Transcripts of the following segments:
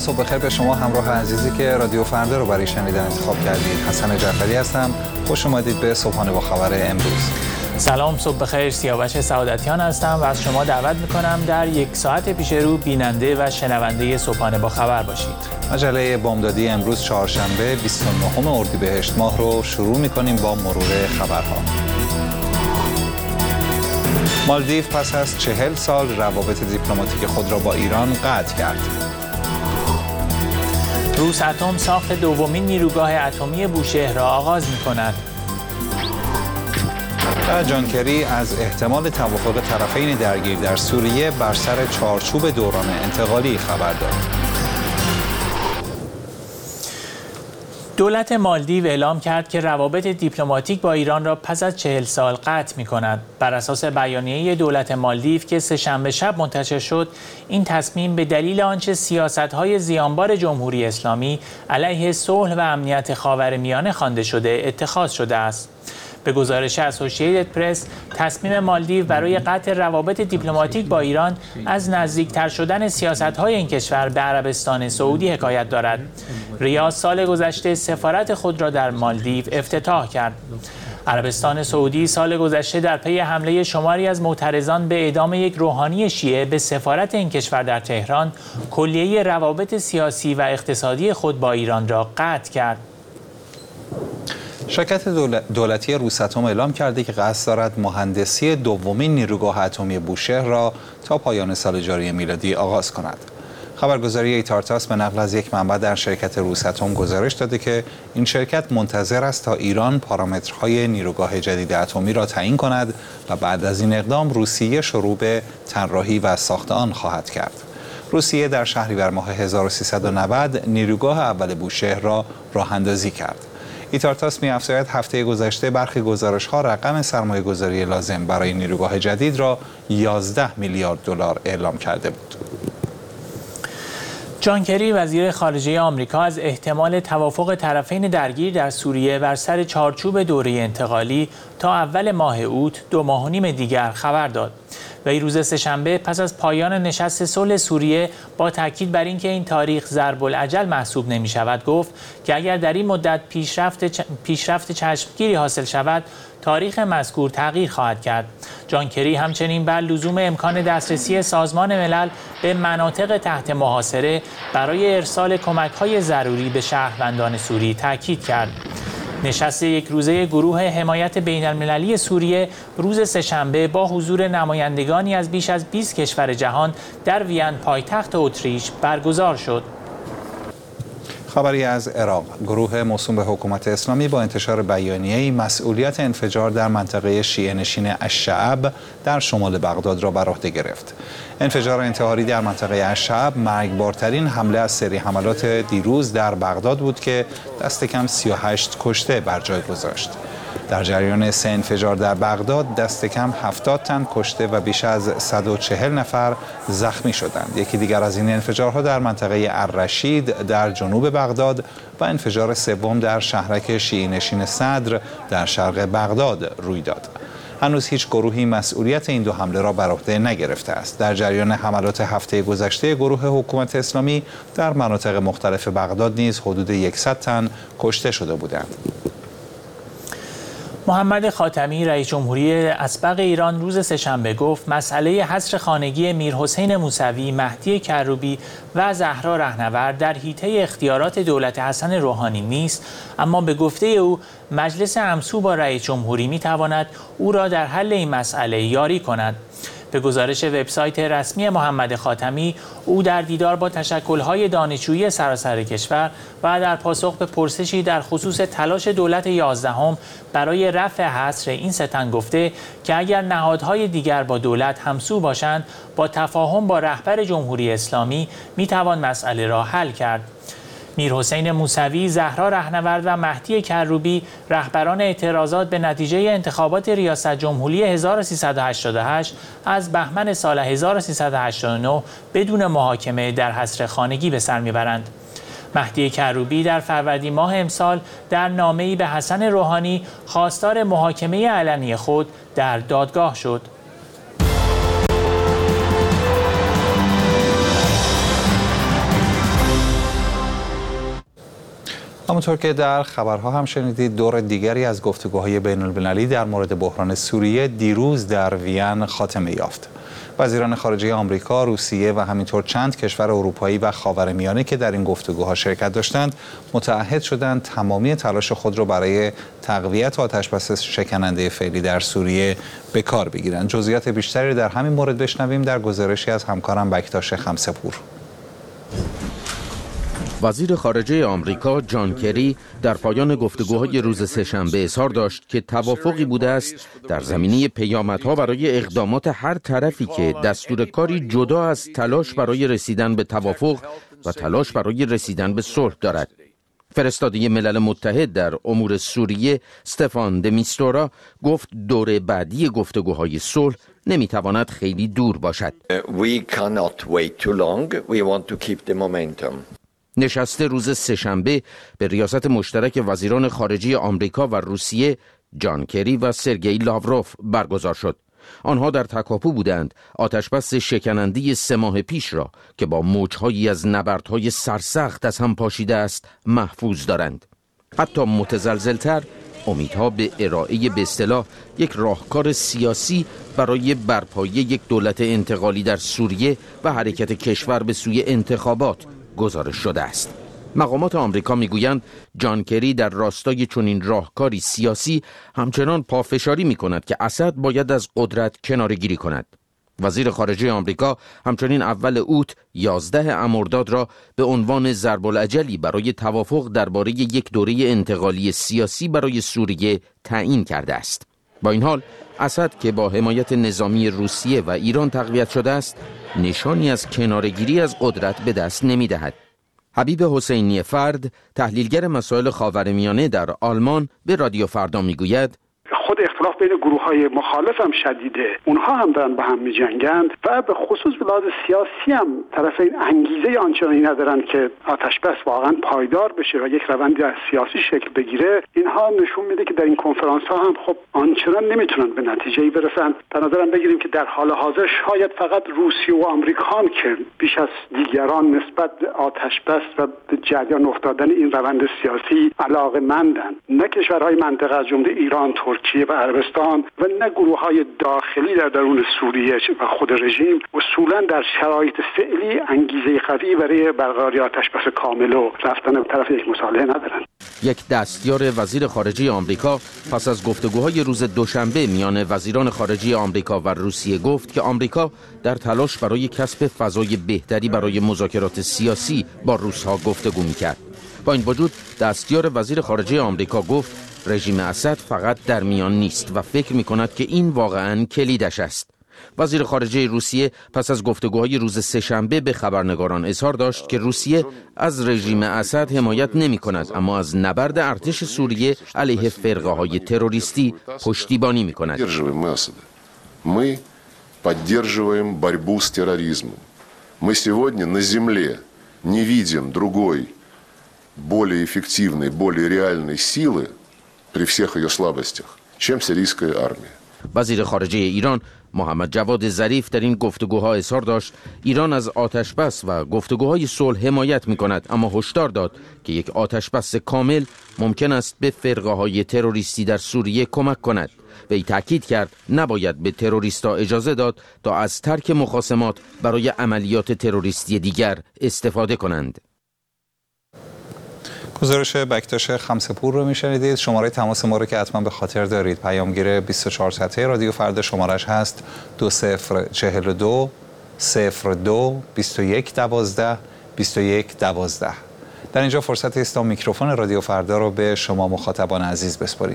صبح بخیر به شما همراه عزیزی که رادیو فردا رو برای شنیدن انتخاب کردید. حسن جعفری هستم. خوش اومدید به صبحانه با خبر امروز. سلام، صبح بخیر. سیاوش سعادتیان هستم و از شما دعوت میکنم در یک ساعت پیش رو بیننده و شنونده صبحانه با خبر باشید. مجله بامدادی امروز چهارشنبه 29 اردیبهشت ماه رو شروع میکنیم با مرور خبرها. مالدیو پس از 40 سال روابط دیپلماتیک خود را با ایران قطع کرد. روساتم ساخت دومین نیروگاه اتمی بوشهر را آغاز می‌کند. و جان کری از احتمال توافق طرفین درگیر در سوریه بر سر چارچوب دوران انتقالی خبر داد. دولت مالدیو اعلام کرد که روابط دیپلماتیک با ایران را پس از 40 سال قطع می‌کند. بر اساس بیانیه دولت مالدیو که سه‌شنبه شب منتشر شد، این تصمیم به دلیل آنچه سیاست‌های زیانبار جمهوری اسلامی علیه صلح و امنیت خاورمیانه خوانده شده اتخاذ شده است. به گزارش اسوسییتد پرس، تصمیم مالدیو برای قطع روابط دیپلماتیک با ایران از نزدیکتر شدن سیاست‌های این کشور به عربستان سعودی حکایت دارد. ریاض سال گذشته سفارت خود را در مالدیو افتتاح کرد. عربستان سعودی سال گذشته در پی حمله شماری از معترضان به اعدام یک روحانی شیعه به سفارت این کشور در تهران، کلیه روابط سیاسی و اقتصادی خود با ایران را قطع کرد. شرکت دولتی روساتم اعلام کرده که قصد دارد مهندسی دومین نیروگاه اتمی بوشهر را تا پایان سال جاری میلادی آغاز کند. خبرگزاری ایتارتاس به نقل از یک منبع در شرکت روساتم گزارش داده که این شرکت منتظر است تا ایران پارامترهای نیروگاه جدید اتمی را تعیین کند و بعد از این اقدام روسیه شروع به طراحی و ساخت آن خواهد کرد. روسیه در شهریور ماه 1390 نیروگاه اول بوشهر را راه‌اندازی کرد. ایتارتاس می‌افزاید هفته گذشته برخی گزارش‌ها رقم سرمایه‌گذاری لازم برای نیروگاه جدید را 11 میلیارد دلار اعلام کرده بود. جان کری وزیر خارجه آمریکا از احتمال توافق طرفین درگیر در سوریه بر سر چارچوب دوره انتقالی تا اول ماه اوت 2 ماه و نیم دیگر خبر داد. وی روز سه‌شنبه پس از پایان نشست صلح سوریه با تاکید بر اینکه این تاریخ ضرب العجل محسوب نمی شود گفت که اگر در این مدت پیشرفت چشمگیری حاصل شود، تاریخ مذکور تغییر خواهد کرد. جان کری همچنین بر لزوم امکان دسترسی سازمان ملل به مناطق تحت محاصره برای ارسال کمک‌های ضروری به شهروندان سوری تاکید کرد. نشست یک روزه گروه حمایت بین‌المللی سوریه روز سه‌شنبه با حضور نمایندگانی از بیش از 20 کشور جهان در وین پایتخت اتریش برگزار شد. خبری از عراق. گروه موسوم به حکومت اسلامی با انتشار بیانیه‌ای مسئولیت انفجار در منطقه شیعه نشین الشعب در شمال بغداد را بر عهده گرفت. انفجار انتحاری در منطقه الشعب مرگبارترین حمله از سری حملات دیروز در بغداد بود که دست کم 38 کشته بر جای گذاشت. در جریان 3 انفجار در بغداد دست کم 70 تن کشته و بیش از 140 نفر زخمی شدند. یکی دیگر از این انفجارها در منطقه الرشید در جنوب بغداد و انفجار سوم در شهرک شیعه نشین صدر در شرق بغداد روی داد. هنوز هیچ گروهی مسئولیت این 2 حمله را بر عهده نگرفته است. در جریان حملات هفته گذشته گروه حکومت اسلامی در مناطق مختلف بغداد نیز حدود 100 تن کشته شده بودند. محمد خاتمی رئیس جمهوری اسبق ایران روز سه‌شنبه گفت مسئله حصر خانگی میرحسین موسوی، مهدی کروبی و زهرا رهنورد در حیطه اختیارات دولت حسن روحانی نیست، اما به گفته او مجلس همسو با رئیس جمهوری می‌تواند او را در حل این مسئله یاری کند. به گزارش وبسایت رسمی محمد خاتمی، او در دیدار با تشکل‌های دانشجویی سراسر کشور و در پاسخ به پرسشی در خصوص تلاش دولت 11 برای رفع حصر این 3 تن گفته که اگر نهادهای دیگر با دولت همسو باشند، با تفاهم با رهبر جمهوری اسلامی میتوان مسئله را حل کرد. میرحسین موسوی، زهرا رهنورد و مهدی کروبی رهبران اعتراضات به نتیجه انتخابات ریاست جمهوری 1388 از بهمن سال 1389 بدون محاکمه در حصر خانگی به سر میبرند. مهدی کروبی در فروردین ماه امسال در نامه‌ای به حسن روحانی خواستار محاکمه علنی خود در دادگاه شد. همونطور که در خبرها هم شنیدید، دور دیگری از گفتگوهای بین‌المللی در مورد بحران سوریه دیروز در وین خاتمه یافت. وزیران خارجه آمریکا، روسیه و همینطور چند کشور اروپایی و خاورمیانه که در این گفتگوها شرکت داشتند، متعهد شدند تمامی تلاش خود را برای تقویت آتشبس شکننده فعلی در سوریه به کار بگیرند. جزئیات بیشتری در همین مورد بشنویم در گزارشی از همکارم بکتاش خمسه‌پور. وزیر خارجه آمریکا جان کری در پایان گفتگوهای روز سه‌شنبه اظهار داشت که توافقی بوده است در زمینه پیامدها برای اقدامات هر طرفی که دستور کاری جدا از تلاش برای رسیدن به توافق و تلاش برای رسیدن به صلح دارد. فرستاده ملل متحد در امور سوریه استفان د میستورا گفت دور بعدی گفتگوهای صلح نمیتواند خیلی دور باشد. نشست روز سه‌شنبه به ریاست مشترک وزیران خارجه آمریکا و روسیه، جان کری و سرگئی لاوروف برگزار شد. آنها در تکاپو بودند آتشبس شکننده 3 ماه پیش را که با موجهایی از نبردهای سرسخت از هم پاشیده است محفوظ دارند. حتی متزلزلتر امیدها به ارائه به اصطلاح یک راهکار سیاسی برای برپایی یک دولت انتقالی در سوریه و حرکت کشور به سوی انتخابات گزارش شده است. مقامات آمریکا میگویند جان کری در راستای چنین راهکاری سیاسی همچنان پافشاری میکند که اسد باید از قدرت کناره‌گیری کند. وزیر خارجه آمریکا همچنین اول اوت 11 مرداد را به عنوان ضرب العجلی برای توافق درباره یک دوره انتقالی سیاسی برای سوریه تعیین کرده است. با این حال اسد که با حمایت نظامی روسیه و ایران تقویت شده است، نشانی از کناره‌گیری از قدرت به دست نمی‌دهد. حبیب حسینی فرد، تحلیلگر مسائل خاورمیانه در آلمان، به رادیو فردا میگوید خود اختلاف بین گروه‌های مخالف هم شدیده، اونها هم دارن با هم می‌جنگند و به خصوص به لحاظ سیاسی هم طرفین انگیزه آنچنانی ندارن که آتشبس واقعا پایدار بشه و یک روند سیاسی شکل بگیره. اینها نشون میده که در این کنفرانس‌ها هم خب آنچنان نمیتونن به نتیجه‌ای برسن. به نظرم بگیریم که در حال حاضر شاید فقط روسیه و آمریکا که بیش از دیگران نسبت به آتشبس و به جریان افتادن این روند سیاسی علاقه‌مندند، نه کشورهای منطقه از جمله ایران، ترکیه و عربستان و نه گروه‌های داخلی در درون سوریه و خود رژیم اصولاً در شرایط فعلی انگیزه قوی برای برقراری آتشبس کامل و رفتن به طرف یک مصالحه ندارند. یک دستیار وزیر خارجه آمریکا پس از گفتگوهای روز دوشنبه میان وزیران خارجه آمریکا و روسیه گفت که آمریکا در تلاش برای کسب فضای بهتری برای مذاکرات سیاسی با روس‌ها گفتگو می‌کرد. با این وجود دستیار وزیر خارجه آمریکا گفت رژیم اسد فقط در میان نیست و فکر می‌کند که این واقعاً کلیدش است. وزیر خارجه روسیه پس از گفتگوهای روز سه‌شنبه به خبرنگاران اظهار داشت که روسیه از رژیم اسد حمایت نمی‌کند، اما از نبرد ارتش سوریه علیه فرقه‌های تروریستی پشتیبانی می‌کند. Мы поддерживаем борьбу с терроризмом. Мы сегодня на земле не видим другой, более эффективной, более реальной силы при всех ее слабостях, чем сирийская армия. وزیر خارجه ایران محمد جواد ظریف در این گفتگوها اظهار داشت ایران از آتشبس و گفتگوهای صلح حمایت می‌کند، اما هشدار داد که یک آتشبس کامل ممکن است به فرقه‌های تروریستی در سوریه کمک کند. وی تاکید کرد نباید به تروریست‌ها اجازه داد تا از ترک مخاصمات برای عملیات تروریستی دیگر استفاده کنند. گزارش بکتاش خمسه‌پور رو میشنیدید. شماره تماس ما رو که حتما به خاطر دارید، پیامگیر 24 ساعته رادیو فردا شمارش هست 2042 02 21 12 21 12. در اینجا فرصت است تا میکروفون رادیو فردا رو به شما مخاطبان عزیز بسپاریم.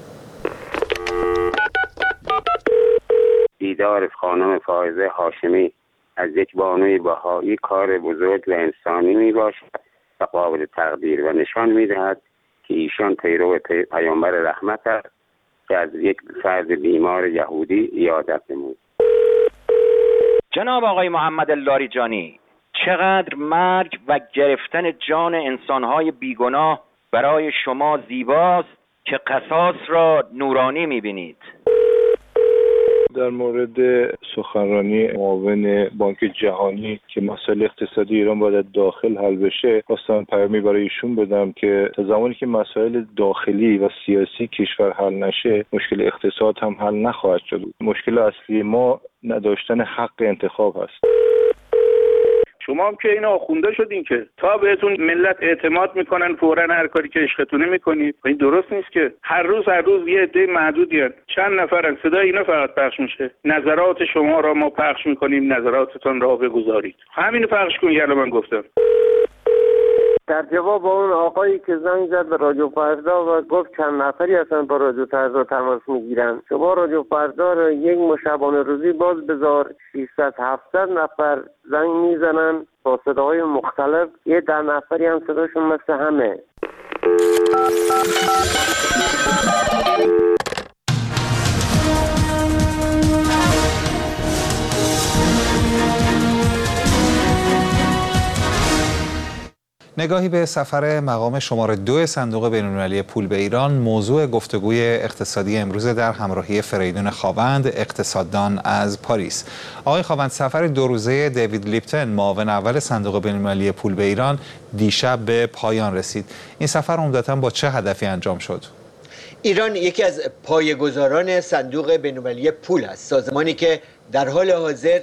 دیدار خانم فائزه هاشمی از یک بانوی بهایی کار بزرگ و انسانی می باشد و قابل تقدیر و نشان می دهد که ایشان پیرو پیامبر رحمت است که از یک فرد بیمار یهودی عیادت نمود. جناب آقای محمد اللاریجانی، چقدر مرگ و گرفتن جان انسانهای بیگناه برای شما زیباست که قصاص را نورانی می بینید. در مورد سخنرانی معاون بانک جهانی که مسائل اقتصادی ایران باید داخل حل بشه، خواستم پیامی برای ایشون بدم که تا زمانی که مسائل داخلی و سیاسی کشور حل نشه، مشکل اقتصاد هم حل نخواهد شد. مشکل اصلی ما نداشتن حق انتخاب هست. شما هم که این آخونده شدین که تا بهتون ملت اعتماد میکنن فوراً هر کاری که عشقتونه میکنید. این درست نیست که هر روز یه عده محدودی هست، چند نفرن، صدای اینا فقط پخش میشه. نظرات شما را ما پخش میکنیم، نظراتتون را بگذارید. همینو پخش کنید. یالا من گفتم. در جواب اون آقایی که زنگ زد به رادیو فردا و گفت چند نفری هستن با رادیو فردا تماس میگیرن، شما رادیو فردا رو یک شبانه روزی باز بذار، 600-700 نفر زنگ میزنن با صداهای مختلف، یه 10 نفری هم صداشون مثل همه. نگاهی به سفر مقام شماره 2 صندوق بین‌المللی پول به ایران، موضوع گفتگوی اقتصادی امروز در همراهی فریدون خاوند، اقتصاددان از پاریس. آقای خاوند، سفر 2 روزه دیوید لیپتون، معاون اول صندوق بین‌المللی پول به ایران، دیشب به پایان رسید. این سفر عمدتاً با چه هدفی انجام شد؟ ایران یکی از پایه‌گذاران صندوق بین‌المللی پول است، سازمانی که در حال حاضر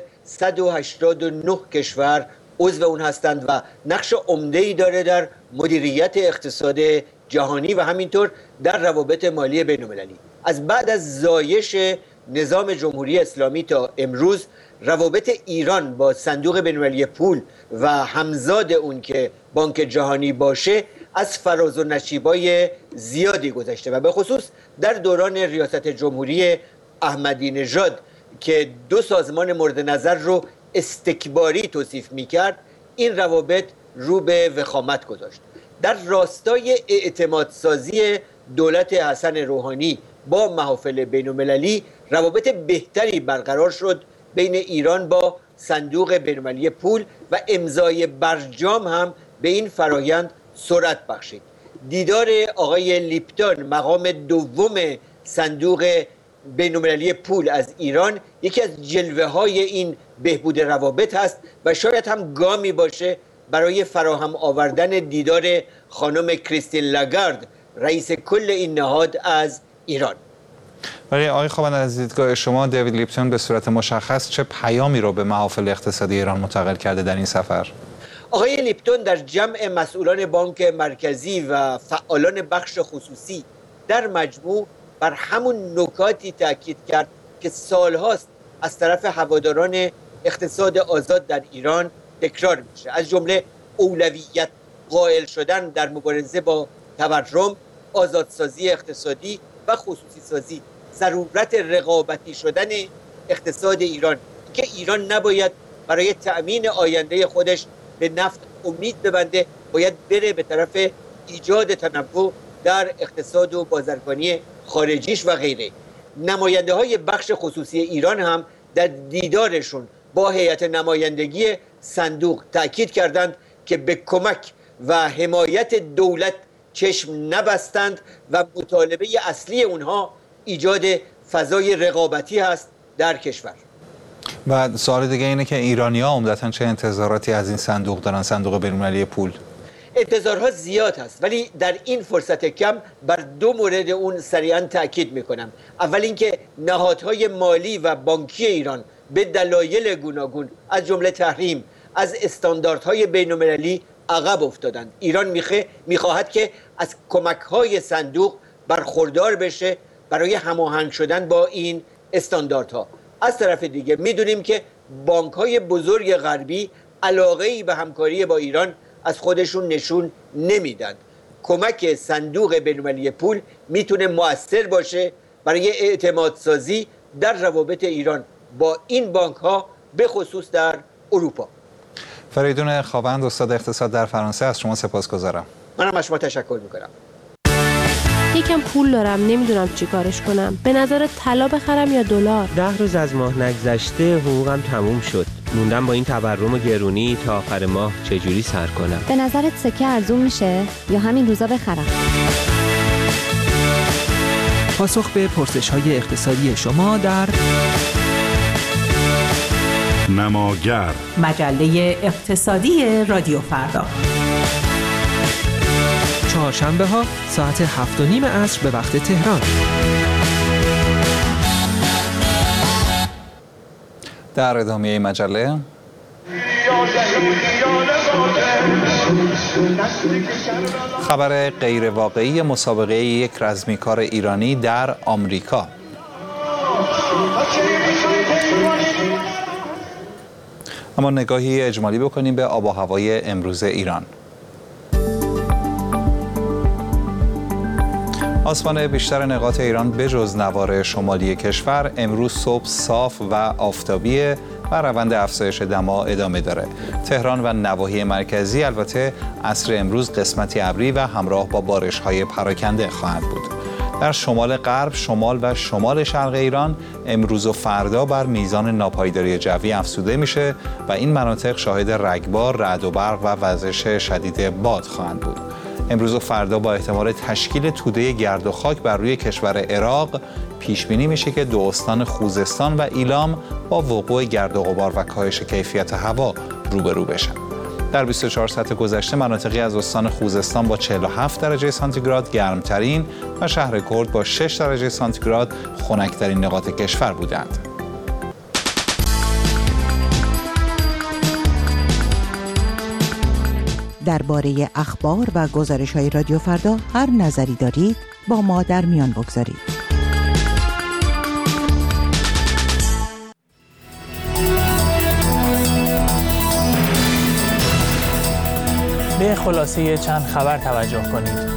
189 کشور عضو اون هستند و نقش عمده‌ای داره در مدیریت اقتصاد جهانی و همینطور در روابط مالی بین‌المللی. از بعد از زایش نظام جمهوری اسلامی تا امروز، روابط ایران با صندوق بین‌المللی پول و همزاد اون که بانک جهانی باشه از فراز و نشیبای زیادی گذشته و به خصوص در دوران ریاست جمهوری احمدی نژاد که 2 سازمان مورد نظر رو استکباری توصیف می‌کرد، این روابط رو به وخامت گذاشت. در راستای اعتمادسازی دولت حسن روحانی با محافل بین‌المللی، روابط بهتری برقرار شد بین ایران با صندوق بین‌المللی پول و امضای برجام هم به این فرایند سرعت بخشید. دیدار آقای لیپتون، مقام دوم صندوق بین‌المللی پول از ایران، یکی از جلوه‌های این بهبود روابط هست و شاید هم گامی باشه برای فراهم آوردن دیدار خانم کریستین لاگارد، رئیس کل این نهاد از ایران. برای آقای خاوند، از دیدگاه شما دیوید لیپتون به صورت مشخص چه پیامی رو به محافل اقتصادی ایران منتقل کرده در این سفر؟ آقای لیپتون در جمع مسئولان بانک مرکزی و فعالان بخش خصوصی در مجموع بر همون نکاتی تاکید کرد که سالهاست از طرف هواداران اقتصاد آزاد در ایران تکرار میشه، از جمله اولویت قائل شدن در مبارزه با تورم، آزادسازی اقتصادی و خصوصی سازی، ضرورت رقابتی شدن اقتصاد ایران که ایران نباید برای تأمین آینده خودش به نفت امید ببنده، باید بره به طرف ایجاد تنوع در اقتصاد و بازرگانی خارجیش و غیره. نماینده های بخش خصوصی ایران هم در دیدارشون با هیئت نمایندگی صندوق تأکید کردند که به کمک و حمایت دولت چشم نبستند و مطالبه اصلی اونها ایجاد فضای رقابتی هست در کشور. و سوال دیگه اینه که ایرانی‌ها عمدتاً چه انتظاراتی از این صندوق دارن، صندوق بین‌المللی پول؟ انتظارها زیاد هست، ولی در این فرصت کم بر 2 مورد اون سریعا تأکید میکنم. اول اینکه نهادهای مالی و بانکی ایران به دلایل گوناگون از جمله تحریم از استانداردهای بین‌المللی عقب افتادند. ایران میخواهد که از کمک‌های صندوق برخوردار بشه برای هماهنگ شدن با این استانداردها. از طرف دیگه میدونیم که بانک‌های بزرگ غربی علاقه‌ای به همکاری با ایران از خودشون نشون نمیدن. کمک صندوق بین‌المللی پول میتونه مؤثر باشه برای اعتمادسازی در روابط ایران با این بانک‌ها به خصوص در اروپا. فریدون خاوند، استاد اقتصاد در فرانسه، از شما سپاسگزارم. منم از شما تشکر میکنم. یکم پول دارم، نمیدونم چی کارش کنم. به نظر طلا بخرم یا دلار؟ 10 روز از ماه نگذشته حقوقم تموم شد. موندم با این تورم و گرونی تا آخر ماه چجوری سر کنم. به نظرت سکه ارزون میشه یا همین روزا بخرم؟ پاسخ به پرسش‌های اقتصادی شما در نماگر، مجله اقتصادی رادیو فردا. چهارشنبه ها ساعت 7:30 عصر به وقت تهران. در ادامه مجله خبر غیرواقعی مسابقه یک رزمیکار ایرانی در آمریکا. اما نگاهی اجمالی بکنیم به آب و هوای امروز ایران. آسمان بیشتر نقاط ایران بجز نوار شمالی کشور امروز صبح صاف و آفتابیه و روند افزایش دما ادامه داره. تهران و نواحی مرکزی البته عصر امروز قسمتی ابری و همراه با بارش‌های پراکنده خواهد بود. در شمال غرب، شمال و شمال شرق ایران امروز و فردا بر میزان ناپایداری جوی افزوده میشه و این مناطق شاهد رگبار، رعد و برق و وزش شدید باد خواهند بود. امروز و فردا با احتمال تشکیل توده گرد و خاک بر روی کشور عراق پیش بینی میشه که دو استان خوزستان و ایلام با وقوع گرد و غبار و کاهش کیفیت هوا روبرو بشن. در 24 ساعت گذشته مناطقی از استان خوزستان با 47 درجه سانتیگراد گرمترین و شهر کرد با 6 درجه سانتیگراد خنک‌ترین نقاط کشور بودند. درباره اخبار و گزارش‌های رادیو فردا هر نظری دارید با ما در میان بگذارید. به خلاصه چند خبر توجه کنید.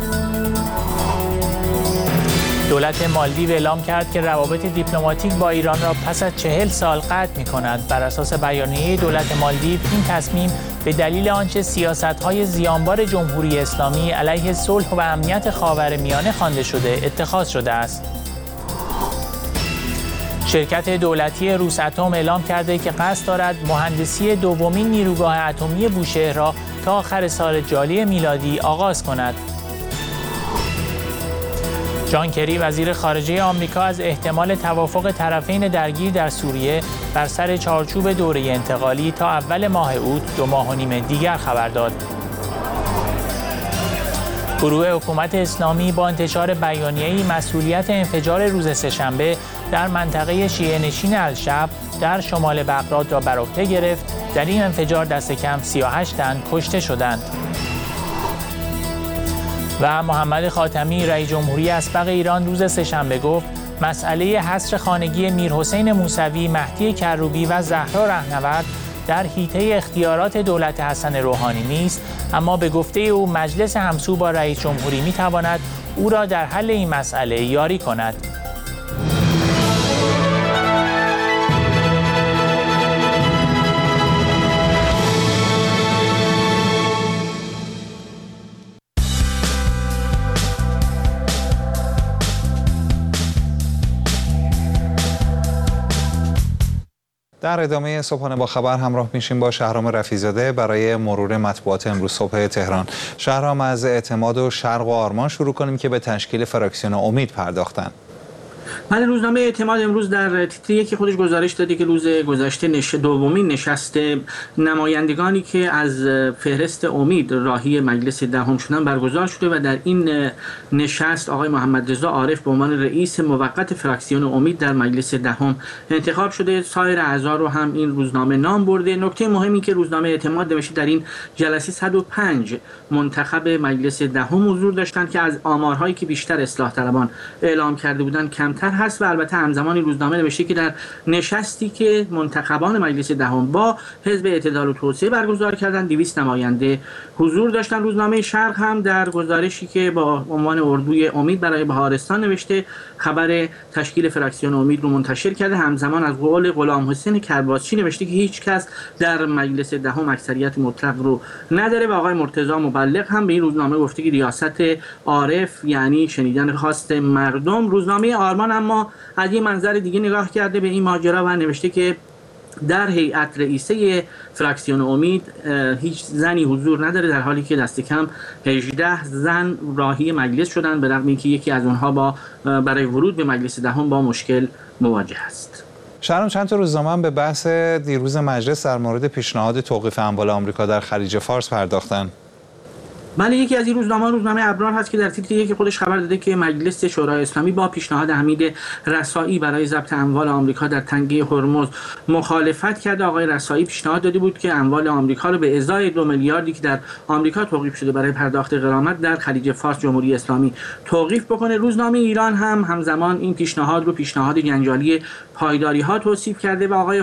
دولت مالدیو اعلام کرد که روابط دیپلماتیک با ایران را پس از 40 سال قطع می‌کند. بر اساس بیانیه دولت مالدیو این تصمیم به دلیل آنچه سیاست‌های زیانبار جمهوری اسلامی علیه صلح و امنیت خاورمیانه خوانده شده اتخاذ شده است. شرکت دولتی روساتم اعلام کرده که قصد دارد مهندسی دومین نیروگاه اتمی بوشهر را تا آخر سال جاری میلادی آغاز کند. جان کری وزیر خارجه آمریکا از احتمال توافق طرفین درگیر در سوریه بر سر چارچوب دوره انتقالی تا اول ماه اوت 2.5 ماه دیگر خبر داد. گروه حکومت اسلامی با انتشار بیانیه‌ای مسئولیت انفجار روز سه‌شنبه در منطقه شیعه‌نشین الشعب در شمال بغداد را بر عهده گرفت. در این انفجار دست کم 38 تن کشته شدند. و محمد خاتمی رئیس جمهوری اسبق ایران روز سه‌شنبه گفت مسئله حصر خانگی میرحسین موسوی، مهدی کروبی و زهرا رهنورد در حیطه اختیارات دولت حسن روحانی نیست، اما به گفته او مجلس همسو با رئیس جمهوری می‌تواند او را در حل این مسئله یاری کند. در ادامه صبحانه با خبر همراه میشیم با شهرام رفیع‌زاده برای مرور مطبوعات امروز صبح تهران. شهرام، از اعتماد و شرق و آرمان شروع کنیم که به تشکیل فراکسیون امید پرداختند. من روزنامه اعتماد امروز در تیتر یکی خودش گزارش داده که روز گذشته دومین نشست نمایندگانی که از فهرست امید راهی مجلس دهم شدن برگزار شده و در این نشست آقای محمد رضا عارف به عنوان رئیس موقت فراکسیون امید در مجلس دهم انتخاب شده. سایر اعضا رو هم این روزنامه نام برده. نکته مهمی که روزنامه اعتماد نوشته در این جلسه 105 منتخب مجلس دهم حضور داشتند که از آمارهایی که بیشتر اصلاح طلبان اعلام کرده بودند کمتر هست و البته همزمان این روزنامه نوشته که در نشستی که منتخبان مجلس دهم با حزب اعتدال و توسعه برگزار کردند 200 نماینده حضور داشتند. روزنامه شرق هم در گزارشی که با عنوان اردوی امید برای بهارستان نوشته خبر تشکیل فراکسیون امید رو منتشر کرده. همزمان از قول غلام حسین کرباسچی نوشته که هیچ کس در مجلس دهم اکثریت مطلق رو نداره و آقای مرتضی مبلغ هم به این روزنامه گفته که ریاست عارف یعنی شنیدن خواست مردم. روزنامه آرمان اما از یه منظر دیگه نگاه کرده به این ماجرا و نوشته که در هیئت رئیسه فراکسیون امید هیچ زنی حضور نداره، در حالی که دست کم 18 زن راهی مجلس شدن، به رغم اینکه یکی از اونها برای ورود به مجلس دهم با مشکل مواجه است. شهرام، چند تا روزنامه هم به بحث دیروز مجلس در مورد پیشنهاد توقیف اموال آمریکا در خلیج فارس پرداختن. بله، یکی از این روزنامه ابرار هست که در تیتر یک خودش خبر داده که مجلس شورای اسلامی با پیشنهاد حمید رسائی برای ضبط اموال آمریکا در تنگه هرمز مخالفت کرده. آقای رسائی پیشنهاد داده بود که اموال آمریکا رو به ازای 2 میلیاردی که در آمریکا توقیف شده برای پرداخت غرامت در خلیج فارس جمهوری اسلامی توقیف بکنه. روزنامه ایران هم همزمان این پیشنهاد رو پیشنهاد جنجالی پایداری ها توصیف کرده و آقای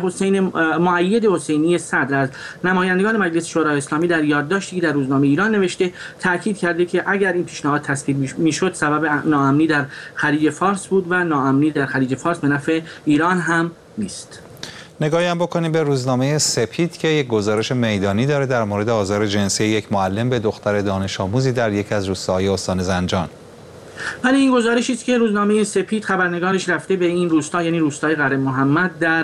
مؤید حسینی صدر از نمایندگان مجلس شورای اسلامی در یادداشتی که در روزنامه ایران نوشته تاکید کرده که اگر این پیشنهاد تصویب میشد سبب ناامنی در خلیج فارس بود و ناامنی در خلیج فارس به نفع ایران هم نیست. نگاهی هم بکنیم به روزنامه سپید که یک گزارش میدانی داره در مورد آزار جنسی یک معلم به دختر دانش آموزی در یک از روستاهای استان زنجان. ولی این گزارشی است که روزنامه سپید خبرنگارش رفته به این روستا، یعنی روستای قره محمد در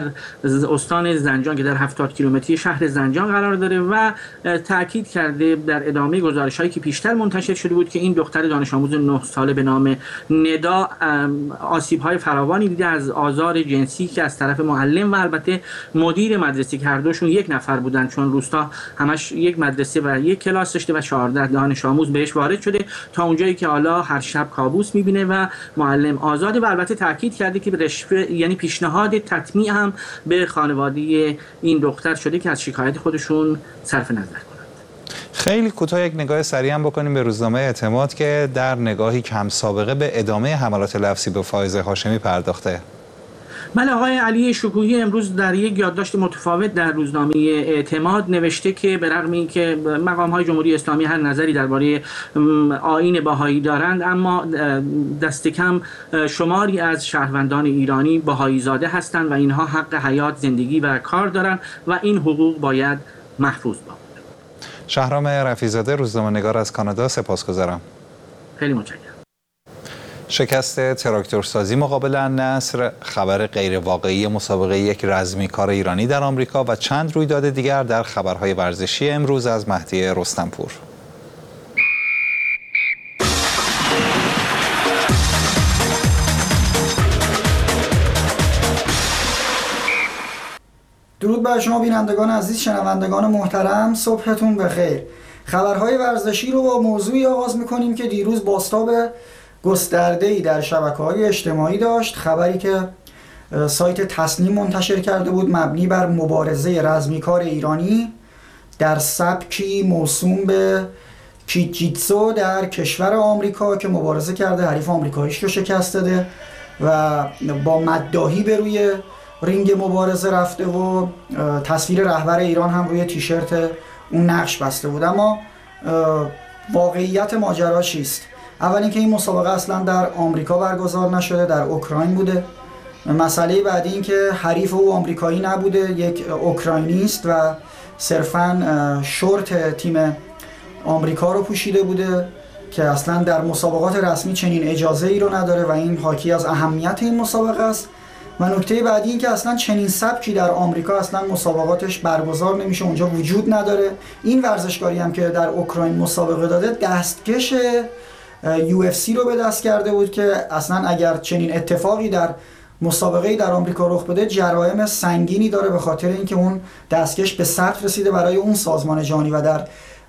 استان زنجان که در 70 کیلومتری شهر زنجان قرار داره و تاکید کرده در ادامه گزارش‌هایی که پیشتر منتشر شده بود که این دختر دانش آموز 9 ساله به نام ندا آسیب‌های فراوانی دیده از آزار جنسی که از طرف معلم و البته مدیر مدرسه که هر دوشون یک نفر بودن، چون روستا همش یک مدرسه و یک کلاس داشته و 14 دانش آموز بهش وارد شده، تا اونجایی که حالا هر شب کابوس میبینه و معلم آزاده. و البته تاکید کرده که رشوه، یعنی پیشنهاد تطمیع هم به خانواده این دختر شده که از شکایت خودشون صرف نظر کنند. خیلی کوتاه یک نگاه سریع هم بکنیم به روزنامه اعتماد که در نگاهی کم سابقه به ادامه حملات لفظی به فائزه هاشمی پرداخته. بله، آقای علی شکوهی امروز در یک یادداشت متفاوت در روزنامه اعتماد نوشته که به رغم اینکه مقام‌های جمهوری اسلامی هر نظری درباره آیین بهایی دارند، اما دست کم شماری از شهروندان ایرانی بهایی زاده هستند و اینها حق حیات، زندگی و کار دارند و این حقوق باید محفوظ باشد. شهرام رفیع‌زاده، روزنامه‌نگار از کانادا، سپاسگزارم. خیلی متشکرم. شکست تراکتورسازی مقابل النصر، خبر غیرواقعی مسابقه یک رزمیکار ایرانی در آمریکا و چند رویداد دیگر در خبرهای ورزشی امروز از مهدی رستمپور. درود بر شما بینندگان عزیز، شنوندگان محترم، صبحتون بخیر. خبرهای ورزشی رو با موضوعی آغاز می‌کنیم که دیروز بازتاب گسترده‌ای در شبکه‌های اجتماعی داشت. خبری که سایت تصنیم منتشر کرده بود مبنی بر مبارزه رزمیکار ایرانی در سبکی موسوم به کیجیتسو در کشور آمریکا که مبارزه کرده، حریف آمریکاییش رو شکست داده و با مداحی به روی رینگ مبارزه رفته و تصویر رهبر ایران هم روی تیشرت اون نقش بسته بود. اما واقعیت ماجرا چیست؟ اول اینکه این مسابقه اصلا در آمریکا برگزار نشده، در اوکراین بوده. مسئله بعدی این که حریف او آمریکایی نبوده، یک اوکراینی است و صرفاً شورت تیم آمریکا رو پوشیده بوده که اصلا در مسابقات رسمی چنین اجازه ای رو نداره و این حاکی از اهمیت این مسابقه است. و نکته بعدی این که اصلا چنین سبکی در آمریکا اصلا مسابقاتش برگزار نمیشه، اونجا وجود نداره. این ورزشکاری هم که در اوکراین مسابقه داده دستکش UFC رو به دست کرده بود که اصلا اگر چنین اتفاقی در مسابقه در آمریکا رخ بده جرایم سنگینی داره، به خاطر اینکه اون دستکش به ثبت رسیده برای اون سازمان جهانی و در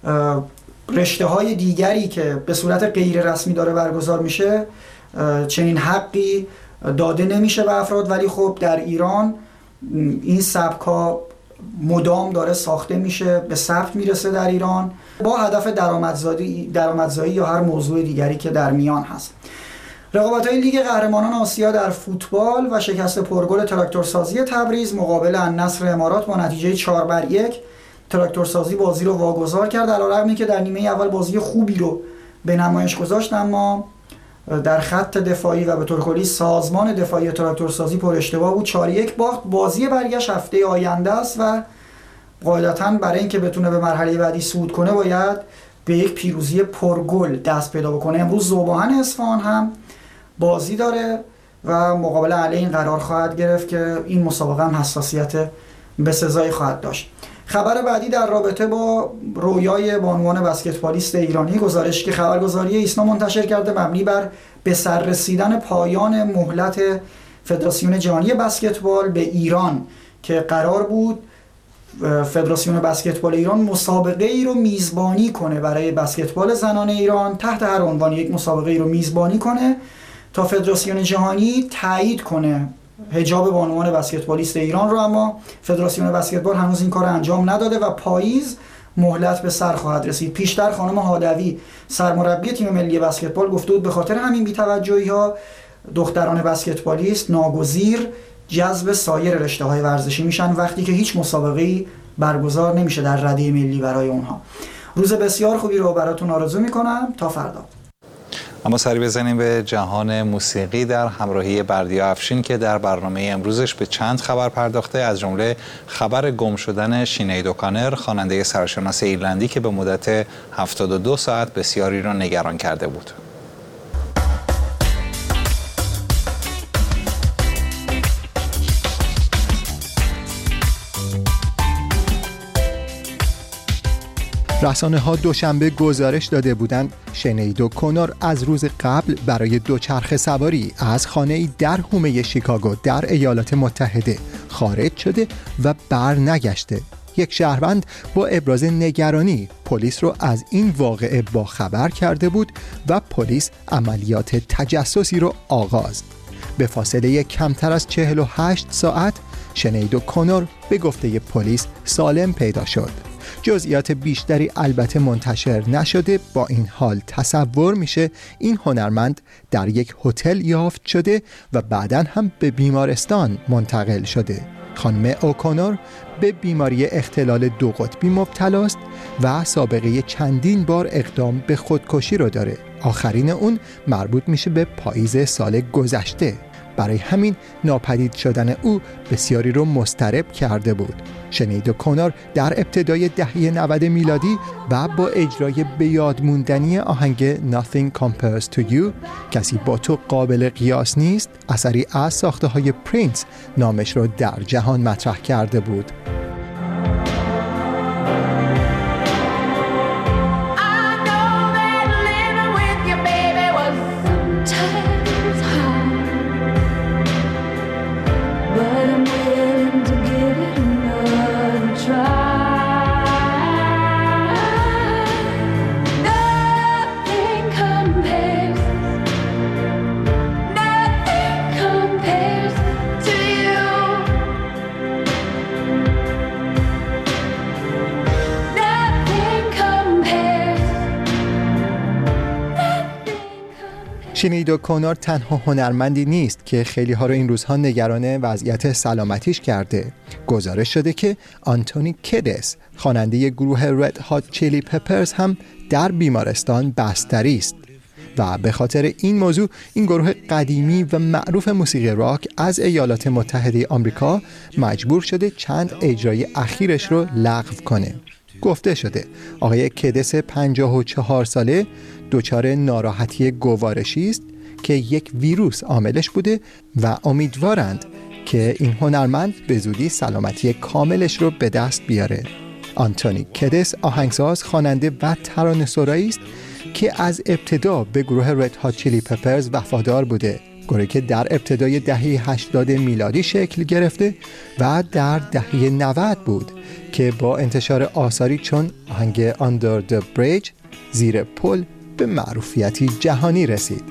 رشته‌های دیگری که به صورت غیر رسمی داره برگزار میشه چنین حقی داده نمیشه به افراد. ولی خب در ایران این سبک‌ها مدام داره ساخته میشه، به ثبت میرسه در ایران با هدف درآمدزایی یا هر موضوع دیگری که در میان هست. رقابت‌های لیگ قهرمانان آسیا در فوتبال و شکست پرگل تراکتورسازی تبریز مقابل النصر امارات با نتیجه 4-1 تراکتورسازی بازی رو واگذار کرد، علی‌رغم که در نیمه اول بازی خوبی رو به نمایش گذاشت، اما در خط دفاعی و به طور کلی سازمان دفاعی تراکتورسازی پر اشتباه بود. 4-1 باخت. بازی برگشت هفته آینده است و قاعدتاً برای اینکه بتونه به مرحله بعدی صعود کنه باید به یک پیروزی پرگل دست پیدا بکنه. امروز ذوباهن اصفهان هم بازی داره و مقابل علیه قرار خواهد گرفت که این مسابقه هم حساسیت بسزایی خواهد داشت. خبر بعدی در رابطه با رویای بانوان بسکتبالیست ایرانی، گزارش که خبرگزاری ایسنا منتشر کرده مبنی بر به سر رسیدن پایان مهلت فدراسیون جهانی بسکتبال به ایران که قرار بود فدراسیون بسکتبال ایران مسابقه ای رو میزبانی کنه برای بسکتبال زنان ایران، تحت هر عنوان یک مسابقه ای رو میزبانی کنه تا فدراسیون جهانی تایید کنه حجاب بانوان بسکتبالیست ایران رو. اما فدراسیون بسکتبال هنوز این کار انجام نداده و پاییز مهلت به سر خواهد رسید. پیشتر خانم هادوی سرمربی تیم ملی بسکتبال گفته بود به خاطر همین بی‌توجهی‌ها دختران بسکتبالیست ناگزیر جذب سایر رشته‌های ورزشی میشن وقتی که هیچ مسابقه‌ای برگزار نمیشه در رده ملی برای اونها. روز بسیار خوبی رو براتون آرزو میکنم. تا فردا. اما سری بزنیم به جهان موسیقی در همراهی بردیا افشین که در برنامه امروزش به چند خبر پرداخته، از جمله خبر گم شدن سینید اوکانر، خواننده سرشناس ایرلندی که به مدت 72 ساعت بسیاری را نگران کرده بود. رسانه‌ها دوشنبه گزارش داده بودند سینید اوکانر از روز قبل برای دوچرخه سواری از خانه‌ای در حومه شیکاگو در ایالات متحده خارج شده و بر نگشته. یک شهروند با ابراز نگرانی پلیس رو از این واقعه باخبر کرده بود و پلیس عملیات تجسسی رو آغاز. به فاصله کمتر از 48 ساعت سینید اوکانر به گفته پلیس سالم پیدا شد. جزئیات بیشتری البته منتشر نشده. با این حال تصور میشه این هنرمند در یک هتل یافت شده و بعداً هم به بیمارستان منتقل شده. خانم اوکانر به بیماری اختلال دو قطبی مبتلاست و سابقه چندین بار اقدام به خودکشی رو داره. آخرین اون مربوط میشه به پاییز سال گذشته. برای همین ناپدید شدن او بسیاری رو مضطرب کرده بود. سینید اوکانر در ابتدای دهه 90 میلادی و با اجرای بیادموندنی آهنگ Nothing Compares to You، کسی با تو قابل قیاس نیست، اثری از ساخته‌های پرینس، نامش رو در جهان مطرح کرده بود. سینید اوکانر تنها هنرمندی نیست که خیلی ها رو این روزها نگران وضعیت سلامتیش کرده. گزارش شده که آنتونی کدس، خواننده گروه رد هات چیلی پپرز، هم در بیمارستان بستری است و به خاطر این موضوع این گروه قدیمی و معروف موسیقی راک از ایالات متحده آمریکا مجبور شده چند اجرای اخیرش رو لغو کنه. گفته شده آقای کدس 54 ساله دچار ناراحتی گوارشی است که یک ویروس عاملش بوده و امیدوارند که این هنرمند به زودی سلامتی کاملش رو به دست بیاره. آنتونی کدس آهنگساز، خواننده و ترانه‌سرایی است که از ابتدا به گروه رد هات چیلی پپرز وفادار بوده. گروهی که در ابتدای دهه 80 میلادی شکل گرفته و در دهه 90 بود که با انتشار آثاری چون آهنگ Under the Bridge، زیر پل، به معروفیتی جهانی رسید.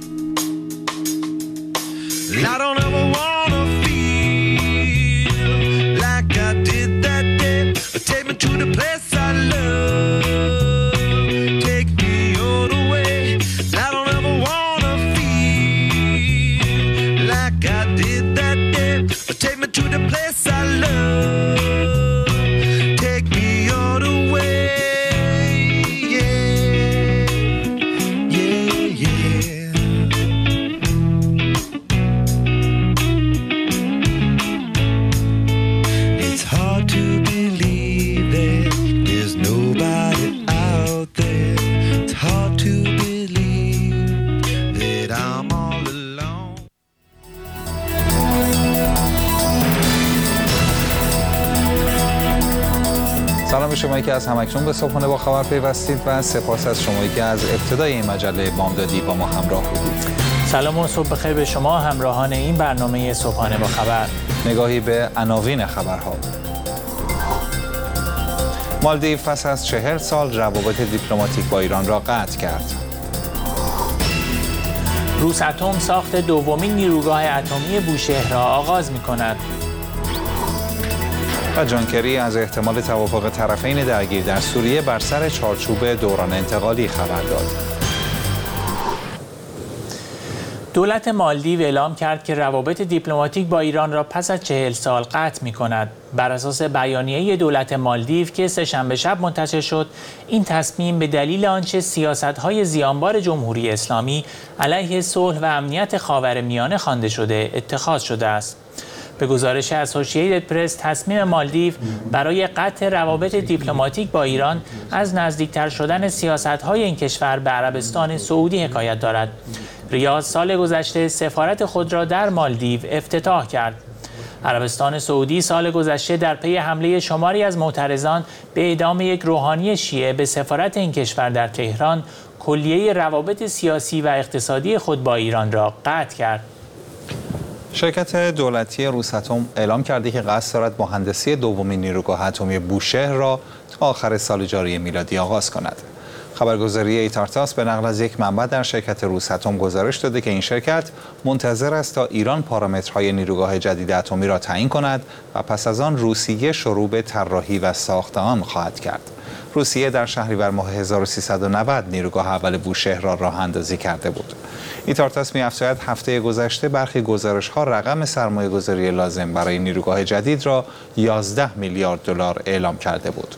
سلام شمایی که از همکنون به صبحانه با خبر پیوستید و سپاس از شمایی که از ابتدای این مجله بامدادی با ما همراه بودید. سلام و صبح بخیر به شما همراهان این برنامه صبحانه با خبر. نگاهی به عناوین خبرها. مالدیو پس از 40 سال روابط دیپلماتیک با ایران را قطع کرد. روساتوم ساخت دومین نیروگاه اتمی بوشهر را آغاز می‌کند. و جان کری از احتمال توافق طرفین درگیر در سوریه بر سر چارچوب دوران انتقالی خبر داد. دولت مالدیو اعلام کرد که روابط دیپلماتیک با ایران را پس از 40 سال قطع می‌کند. بر اساس بیانیه دولت مالدیو که سه‌شنبه شب منتشر شد، این تصمیم به دلیل آنچه سیاست‌های زیانبار جمهوری اسلامی علیه صلح و امنیت خاورمیانه خوانده شده اتخاذ شده است. به گزارش اسوسییتد پرس، تصمیم مالدیو برای قطع روابط دیپلماتیک با ایران از نزدیکتر شدن سیاست‌های این کشور به عربستان سعودی حکایت دارد. ریاض سال گذشته سفارت خود را در مالدیو افتتاح کرد. عربستان سعودی سال گذشته در پی حمله شماری از معترضان به اعدام یک روحانی شیعه به سفارت این کشور در تهران، کلیه روابط سیاسی و اقتصادی خود با ایران را قطع کرد. شرکت دولتی روساتوم اعلام کرده که قصد دارد مهندسی دومین نیروگاه اتمی بوشهر را تا آخر سال جاری میلادی آغاز کند. خبرگزاری ایتارتاس به نقل از یک منبع در شرکت روساتوم گزارش داده که این شرکت منتظر است تا ایران پارامترهای نیروگاه جدید اتمی را تعیین کند و پس از آن روسیه شروع به طراحی و ساخت آن خواهد کرد. روسیه در شهریور ماه 1390 نیروگاه اول بوشهر را راه اندازی کرده بود. ایتارتاس می‌افزاید هفته گذشته برخی گزارش‌ها رقم سرمایه‌گذاری لازم برای نیروگاه جدید را 11 میلیارد دلار اعلام کرده بود.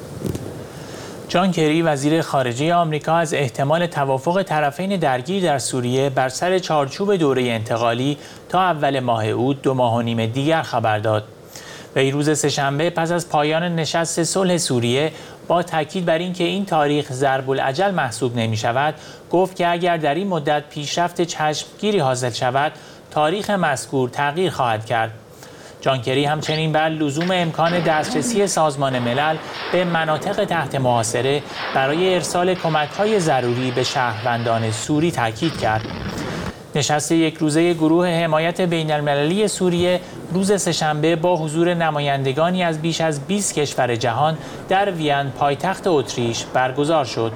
جان کری وزیر خارجه آمریکا از احتمال توافق طرفین درگیر در سوریه بر سر چارچوب دوره انتقالی تا اول ماه اوت 2.5 ماه دیگر خبر داد. وی روز سه‌شنبه پس از پایان نشست صلح سوریه با تاکید بر اینکه این تاریخ ضرب الاجل محسوب نمی شود، گفت که اگر در این مدت پیشرفت چشمگیری حاصل شود، تاریخ مذکور تغییر خواهد کرد. جان کری همچنین بر لزوم امکان دسترسی سازمان ملل به مناطق تحت محاصره برای ارسال کمک‌های ضروری به شهروندان سوری تاکید کرد. نشست یک روزه گروه حمایت بین‌المللی سوریه روز سه‌شنبه با حضور نمایندگانی از بیش از 20 کشور جهان در وین پایتخت اتریش برگزار شد.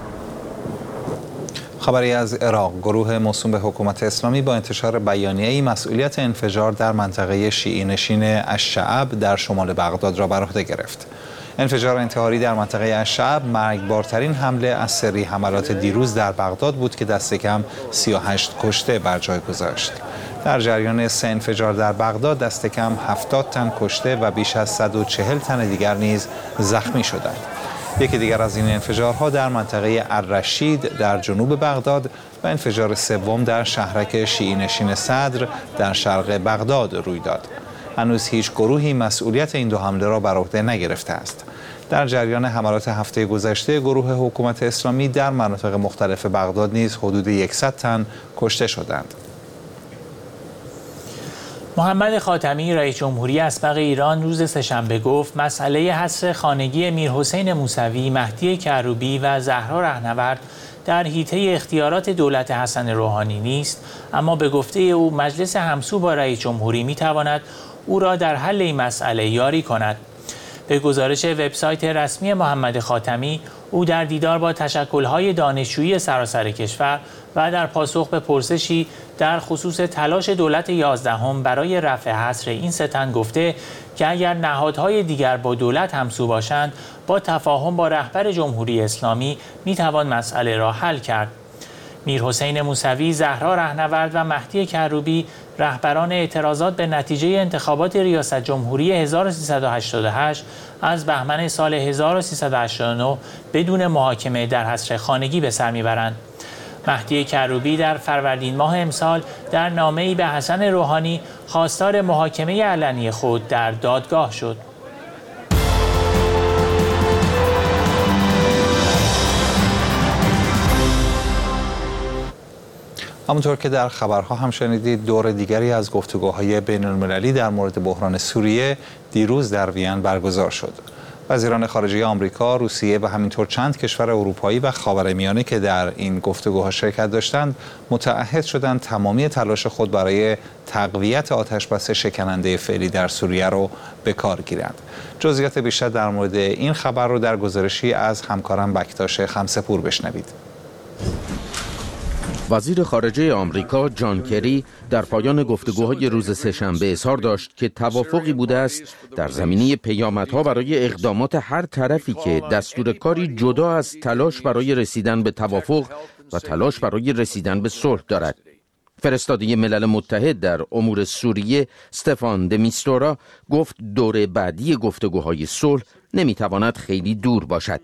خبری از عراق. گروه موسوم به حکومت اسلامی با انتشار بیانیه‌ای مسئولیت انفجار در منطقه شیعی نشین الشعب در شمال بغداد را بر عهده گرفت. انفجار انتحاری در منطقه الشعب مرگبارترین حمله از سری حملات دیروز در بغداد بود که دست کم 38 کشته بر جای گذاشت. در جریان 3 انفجار در بغداد دست کم 70 تن کشته و بیش از 140 تن دیگر نیز زخمی شدند. یکی دیگر از این انفجارها در منطقه الرشید در جنوب بغداد و انفجار سوم در شهرک شیعی نشین صدر در شرق بغداد روی داد. هنوز هیچ گروهی مسئولیت این 2 حمله را بر عهده نگرفته است. در جریان حملات هفته گذشته گروه حکومت اسلامی در مناطق مختلف بغداد نیز حدود 100 تن کشته شدند. محمد خاتمی رئیس جمهوری اسبق ایران روز سه‌شنبه گفت مسئله حصر خانگی میرحسین موسوی، مهدی کروبی و زهرا رهنورد در حیطه اختیارات دولت حسن روحانی نیست، اما به گفته او مجلس همسو با رئیس جمهوری میتواند او را در حل این مسئله یاری کند. به گزارش وبسایت رسمی محمد خاتمی، او در دیدار با تشکل‌های دانشجویی سراسر کشور و در پاسخ به پرسشی در خصوص تلاش دولت 11 برای رفع حصر این 3 تن گفته که اگر نهادهای دیگر با دولت همسو باشند، با تفاهم با رهبر جمهوری اسلامی میتوان مسئله را حل کرد. میرحسین موسوی، زهرا رهنورد و مهدی کروبی رهبران اعتراضات به نتیجه انتخابات ریاست جمهوری 1388 از بهمن سال 1389 بدون محاکمه در حصر خانگی به سر میبرند. مهدی کروبی در فروردین ماه امسال در نامه‌ای به حسن روحانی خواستار محاکمه علنی خود در دادگاه شد. همونطور که در خبرها هم شنیدید، دور دیگری از گفتگوهای بین‌المللی در مورد بحران سوریه دیروز در وین برگزار شد. وزیران خارجه آمریکا، روسیه و همینطور چند کشور اروپایی و خاورمیانه که در این گفتگوها شرکت داشتند متعهد شدند تمامی تلاش خود برای تقویت آتشبس شکننده فعلی در سوریه رو به کار گیرند. جزئیات بیشتر در مورد این خبر رو در گزارشی از همکارم بکتاش خمسه‌پور بشنوید. وزیر خارجه آمریکا جان کری در پایان گفتگوهای روز سه‌شنبه اظهار داشت که توافقی بوده است در زمینه پیامدها برای اقدامات هر طرفی که دستور کاری جدا از تلاش برای رسیدن به توافق و تلاش برای رسیدن به صلح دارد. فرستاده ملل متحد در امور سوریه استفان د میستورا گفت دور بعدی گفتگوهای صلح نمیتواند خیلی دور باشد.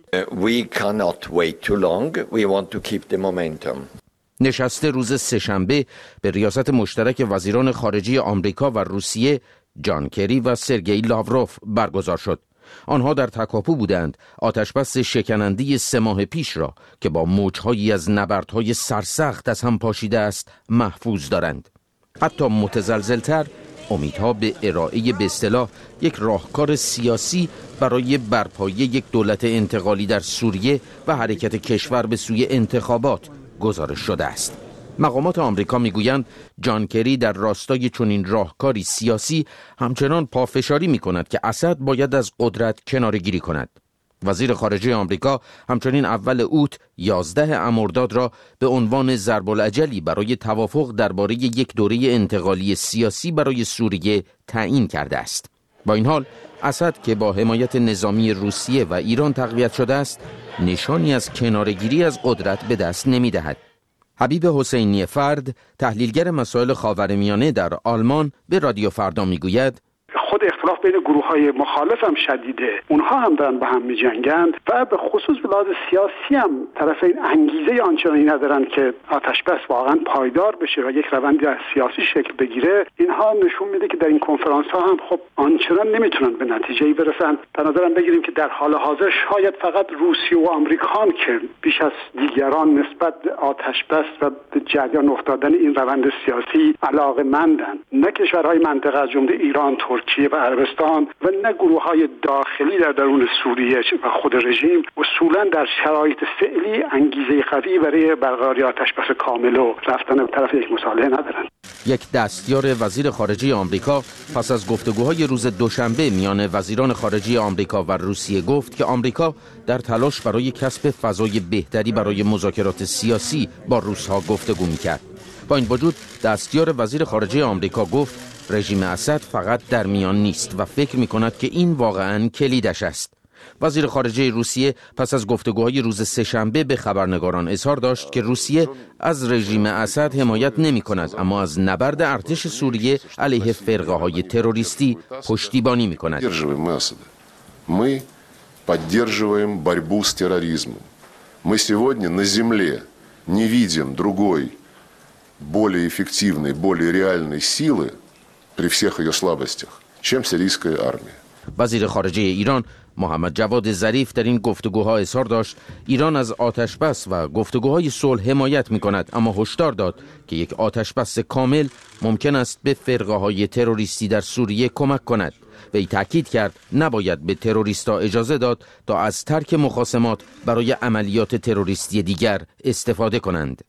نشست روز سه‌شنبه به ریاست مشترک وزیران خارجه آمریکا و روسیه جان کری و سرگئی لاوروف برگزار شد. آنها در تکاپو بودند آتشبس شکننده 3 ماه پیش را که با موجهایی از نبردهای سرسخت از هم پاشیده است محفوظ دارند. حتی متزلزلتر امیدها به ارائه به اصطلاح یک راهکار سیاسی برای برپایی یک دولت انتقالی در سوریه و حرکت کشور به سوی انتخابات گزارش شده است. مقامات آمریکا میگویند جان کری در راستای چنین راهکاری سیاسی همچنان پافشاری میکند که اسد باید از قدرت کناره‌گیری کند. وزیر خارجه آمریکا همچنین اول اوت 11 مرداد را به عنوان ضرب العجلی برای توافق درباره یک دوره انتقالی سیاسی برای سوریه تعیین کرده است. با این حال اسد که با حمایت نظامی روسیه و ایران تقویت شده است نشانی از کناره‌گیری از قدرت به دست نمی‌دهد. حبیب حسینی فرد، تحلیلگر مسائل خاورمیانه در آلمان، به رادیو فردا میگوید خود اختلاف بین گروه‌های مخالف هم شدیده، اونها هم دارن به هم می‌جنگند و به خصوص به لحاظ سیاسی هم طرفین انگیزه آنچنانی ندارن که آتشبس واقعا پایدار بشه و یک روند سیاسی شکل بگیره. اینها نشون میده که در این کنفرانس‌ها هم خب آنچنان نمیتونن به نتیجه‌ای برسن. به نظرم بگیریم که در حال حاضر شاید فقط روسیه و آمریکا که بیش از دیگران نسبت به آتشبس و به جریان افتادن این روند سیاسی علاقه‌مندن، نه کشورهای منطقه از جمله ایران، ترکیه و عربستان و نه گروه‌های داخلی در درون سوریه و خود رژیم اصولاً در شرایط فعلی انگیزه قوی برای برقراری آتشبس کامل و رفتن به طرف یک مصالحه ندارند. یک دستیار وزیر خارجه آمریکا پس از گفتگوهای روز دوشنبه میان وزیران خارجه آمریکا و روسیه گفت که آمریکا در تلاش برای کسب فضای بهتری برای مذاکرات سیاسی با روس‌ها گفتگو می‌کرد. با این وجود دستیار وزیر خارجه آمریکا گفت رژیم اسد فقط در میان نیست و فکر می‌کند که این واقعاً کلیدش است. وزیر خارجه روسیه پس از گفتگوهای روز سه‌شنبه به خبرنگاران اظهار داشت که روسیه از رژیم اسد حمایت نمی‌کند اما از نبرد ارتش سوریه علیه فرقه‌های تروریستی پشتیبانی می‌کند. Мы поддерживаем борьбу с терроризмом. Мы сегодня на земле не видим другой, более эффективной, более реальной силы при всех ее слабостях, чем сирийская армия. وزیر خارجه ایران محمد جواد ظریف در این گفتگوها اظهار داشت ایران از آتشبس و گفتگوهای صلح حمایت می‌کند اما هشدار داد که یک آتشبس کامل ممکن است به فرقه‌های تروریستی در سوریه کمک کند. وی تاکید کرد نباید به تروریست‌ها اجازه داد تا از ترک مخاصمات برای عملیات تروریستی دیگر استفاده کنند.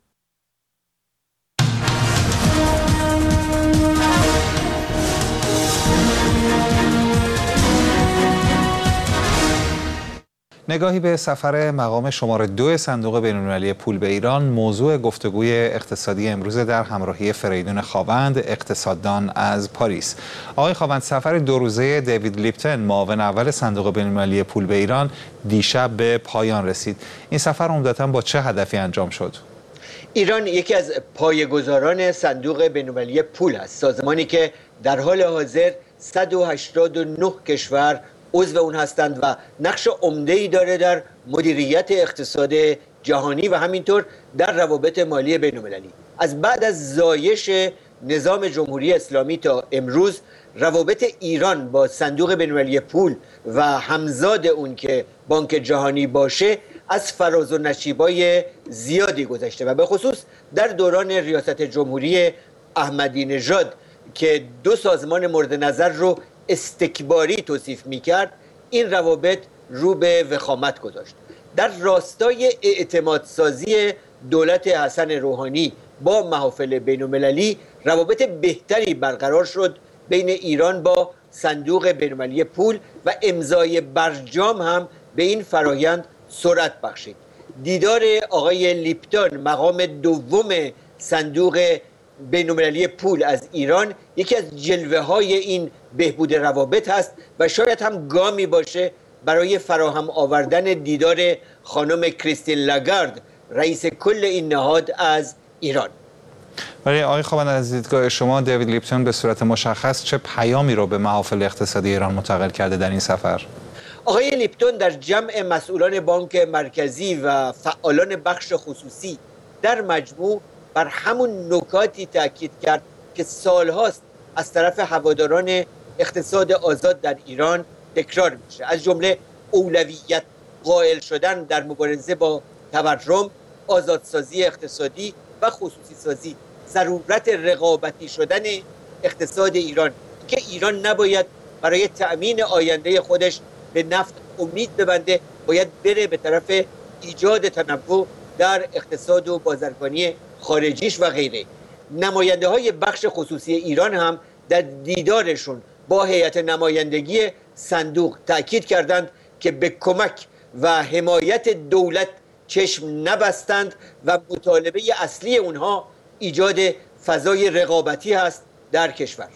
نگاهی به سفر مقام شماره 2 صندوق بین‌المللی پول به ایران، موضوع گفتگوی اقتصادی امروز در همراهی فریدون خاوند، اقتصاددان از پاریس. آقای خاوند، سفر 2 روزه دیوید لیپتن، معاون اول صندوق بین‌المللی پول به ایران، دیشب به پایان رسید. این سفر عمدتاً با چه هدفی انجام شد؟ ایران یکی از پایه‌گذاران صندوق بین‌المللی پول است، سازمانی که در حال حاضر 189 کشور عضو اون هستند و نقش عمده‌ای داره در مدیریت اقتصاد جهانی و همینطور در روابط مالی بین‌المللی. از بعد از زایش نظام جمهوری اسلامی تا امروز روابط ایران با صندوق بین‌المللی پول و همزاد اون که بانک جهانی باشه از فراز و نشیبای زیادی گذشته و به خصوص در دوران ریاست جمهوری احمدی نژاد که 2 سازمان مورد نظر رو استکباری توصیف می‌کرد، این روابط رو به وخامت گذاشت. در راستای اعتمادسازی دولت حسن روحانی با محافل بین‌المللی روابط بهتری برقرار شد بین ایران با صندوق بین‌المللی پول و امضای برجام هم به این فرایند سرعت بخشید. دیدار آقای لیپتون مقام دوم صندوق بین‌المللی پول از ایران یکی از جلوه‌های این بهبود روابط هست و شاید هم گامی باشه برای فراهم آوردن دیدار خانم کریستین لاگارد رئیس کل این نهاد از ایران. ولی آقای خوابند، از دیدگاه شما دیوید لیپتون به صورت مشخص چه پیامی رو به محافل اقتصادی ایران منتقل کرده در این سفر؟ آقای لیپتون در جمع مسئولان بانک مرکزی و فعالان بخش خصوصی در مجموع بر همون نکاتی تاکید کرد که سالهاست از طرف هواداران اقتصاد آزاد در ایران تکرار میشه، از جمله اولویت قائل شدن در مبارزه با تورم، آزادسازی اقتصادی و خصوصی سازی، ضرورت رقابتی شدن اقتصاد ایران که ایران نباید برای تأمین آینده خودش به نفت امید ببنده، باید بره به طرف ایجاد تنوع در اقتصاد و بازرگانی خارجیش و غیره. نماینده های بخش خصوصی ایران هم در دیدارشون با هیئت نمایندگی صندوق تأکید کردند که به کمک و حمایت دولت چشم نبستند و مطالبه اصلی اونها ایجاد فضای رقابتی هست در کشور.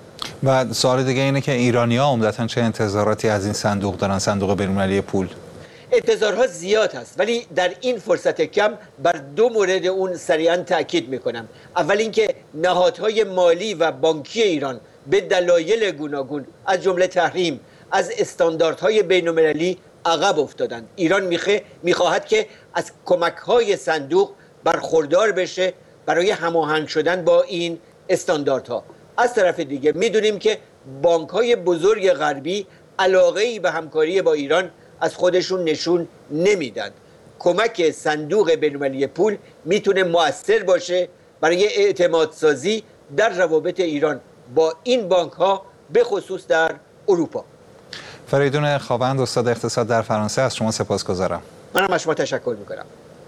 و سوال دیگه اینه که ایرانی‌ها عمدتاً چه انتظاراتی از این صندوق دارن، صندوق بین‌المللی پول؟ انتظارها زیاد هست، ولی در این فرصت کم بر دو مورد اون سریعا تأکید میکنم. اول اینکه نهادهای مالی و بانکی ایران به دلایل گوناگون از جمله تحریم از استانداردهای بین‌المللی عقب افتادند. ایران میخواهد که از کمک‌های صندوق برخوردار بشه برای هماهنگ شدن با این استانداردها. از طرف دیگه میدونیم که بانک‌های بزرگ غربی علاقه‌ای به همکاری با ایران از خودشون نشون نمیدن. کمک صندوق بین‌المللی پول میتونه مؤثر باشه برای اعتمادسازی در روابط ایران با این بانک‌ها به خصوص در اروپا. فریدون خوابند، استاد اقتصاد در فرانسه، از شما سپاسگزارم. منم از شما تشکر میکنم.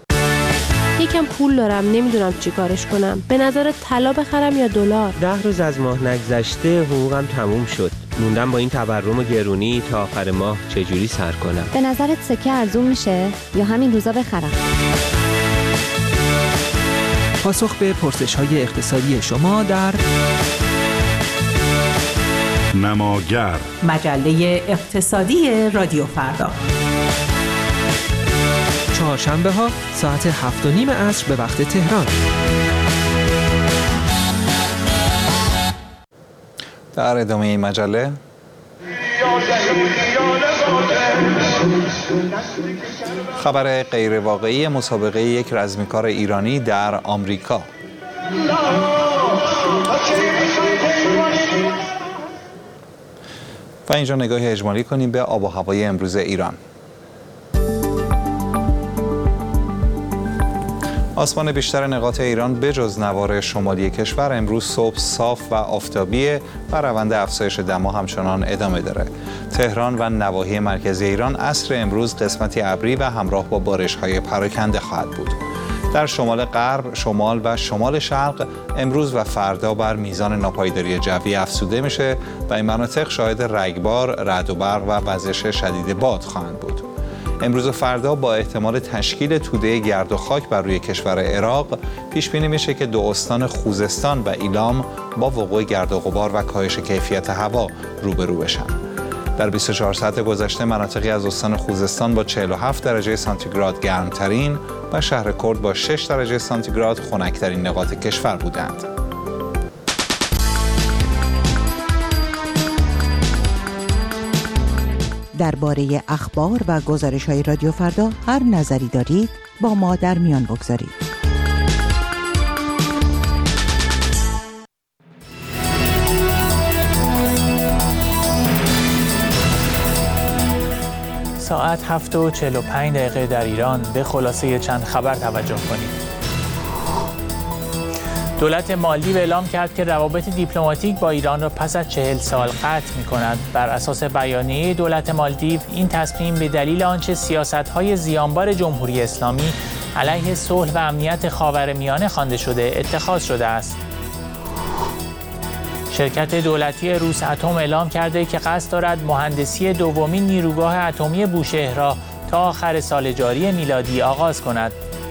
یکم پول دارم، نمیدونم چی کارش کنم. به نظر طلا بخرم یا دلار؟ 10 روز از ماه نگذشته حقوقم تموم شد. موندم با این تورم و گرونی تا آخر ماه چجوری سر کنم. به نظرت سکه ارزون میشه یا همین روزا بخرم؟ پاسخ به پرسش‌های اقتصادی شما در نماگر، مجله اقتصادی رادیو فردا. چهارشنبه ها ساعت 7:30 عصر به وقت تهران. در ادامه این مجله خبر غیرواقعی مسابقه یک رزمیکار ایرانی در آمریکا. و اینجا نگاهی اجمالی کنیم به آب و هوای امروز ایران. آسمان بیشتر نقاط ایران بجز نوار شمالی کشور امروز صبح صاف و آفتابیه و روند افزایش دما همچنان ادامه داره. تهران و نواحی مرکزی ایران عصر امروز قسمتی ابری و همراه با بارش‌های پراکنده خواهد بود. در شمال غرب، شمال و شمال شرق امروز و فردا بر میزان ناپایداری جوی افزوده میشه و این مناطق شاهد رگبار، رعد و برق و وزش شدید باد خواهند بود. امروز و فردا با احتمال تشکیل توده گرد و خاک بر روی کشور عراق پیش بینی میشه که دو استان خوزستان و ایلام با وقوع گرد و غبار و کاهش کیفیت هوا روبرو بشن. در 24 ساعت گذشته مناطقی از استان خوزستان با 47 درجه سانتیگراد گرمترین و شهر کرد با 6 درجه سانتیگراد خنکترین نقاط کشور بودند. درباره اخبار و گزارش‌های رادیو فردا هر نظری دارید با ما در میان بگذارید. ساعت 7:45 در ایران به خلاصه چند خبر توجه کنید. دولت مالدیو اعلام کرد که روابط دیپلماتیک با ایران را پس از 40 سال قطع می‌کند. بر اساس بیانیه دولت مالدیو این تصمیم به دلیل آنچه سیاست‌های زیانبار جمهوری اسلامی علیه صلح و امنیت خاورمیانه خوانده شده اتخاذ شده است. شرکت دولتی روس اتم اعلام کرده که قصد دارد مهندسی دومین نیروگاه اتمی بوشهر را تا آخر سال جاری میلادی آغاز کند.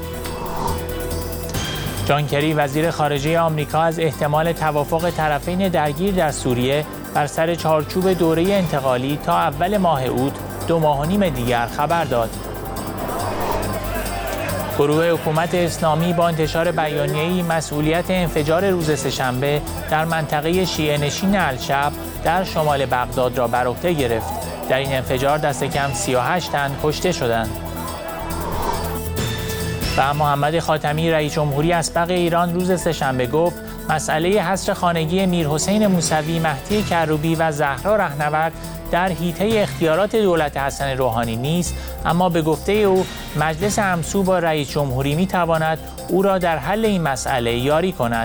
جان کری وزیر خارجه آمریکا از احتمال توافق طرفین درگیر در سوریه بر سر چارچوب دوره انتقالی تا اول ماه اوت 2.5 ماه دیگر خبر داد. گروه حکومت اسلامی با انتشار بیانیه‌ای مسئولیت انفجار روز سه‌شنبه در منطقه شیعه‌نشین الشعب در شمال بغداد را بر عهده گرفت. در این انفجار دست کم 38 تن کشته شدند. و محمد خاتمی رئیس جمهوری اسبق ایران روز سه‌شنبه گفت مسئله حصر خانگی میرحسین موسوی، مهدی کروبی و زهرا رهنورد در حیطه اختیارات دولت حسن روحانی نیست، اما به گفته او مجلس همسو با رئیس جمهوری می‌تواند او را در حل این مسئله یاری کند.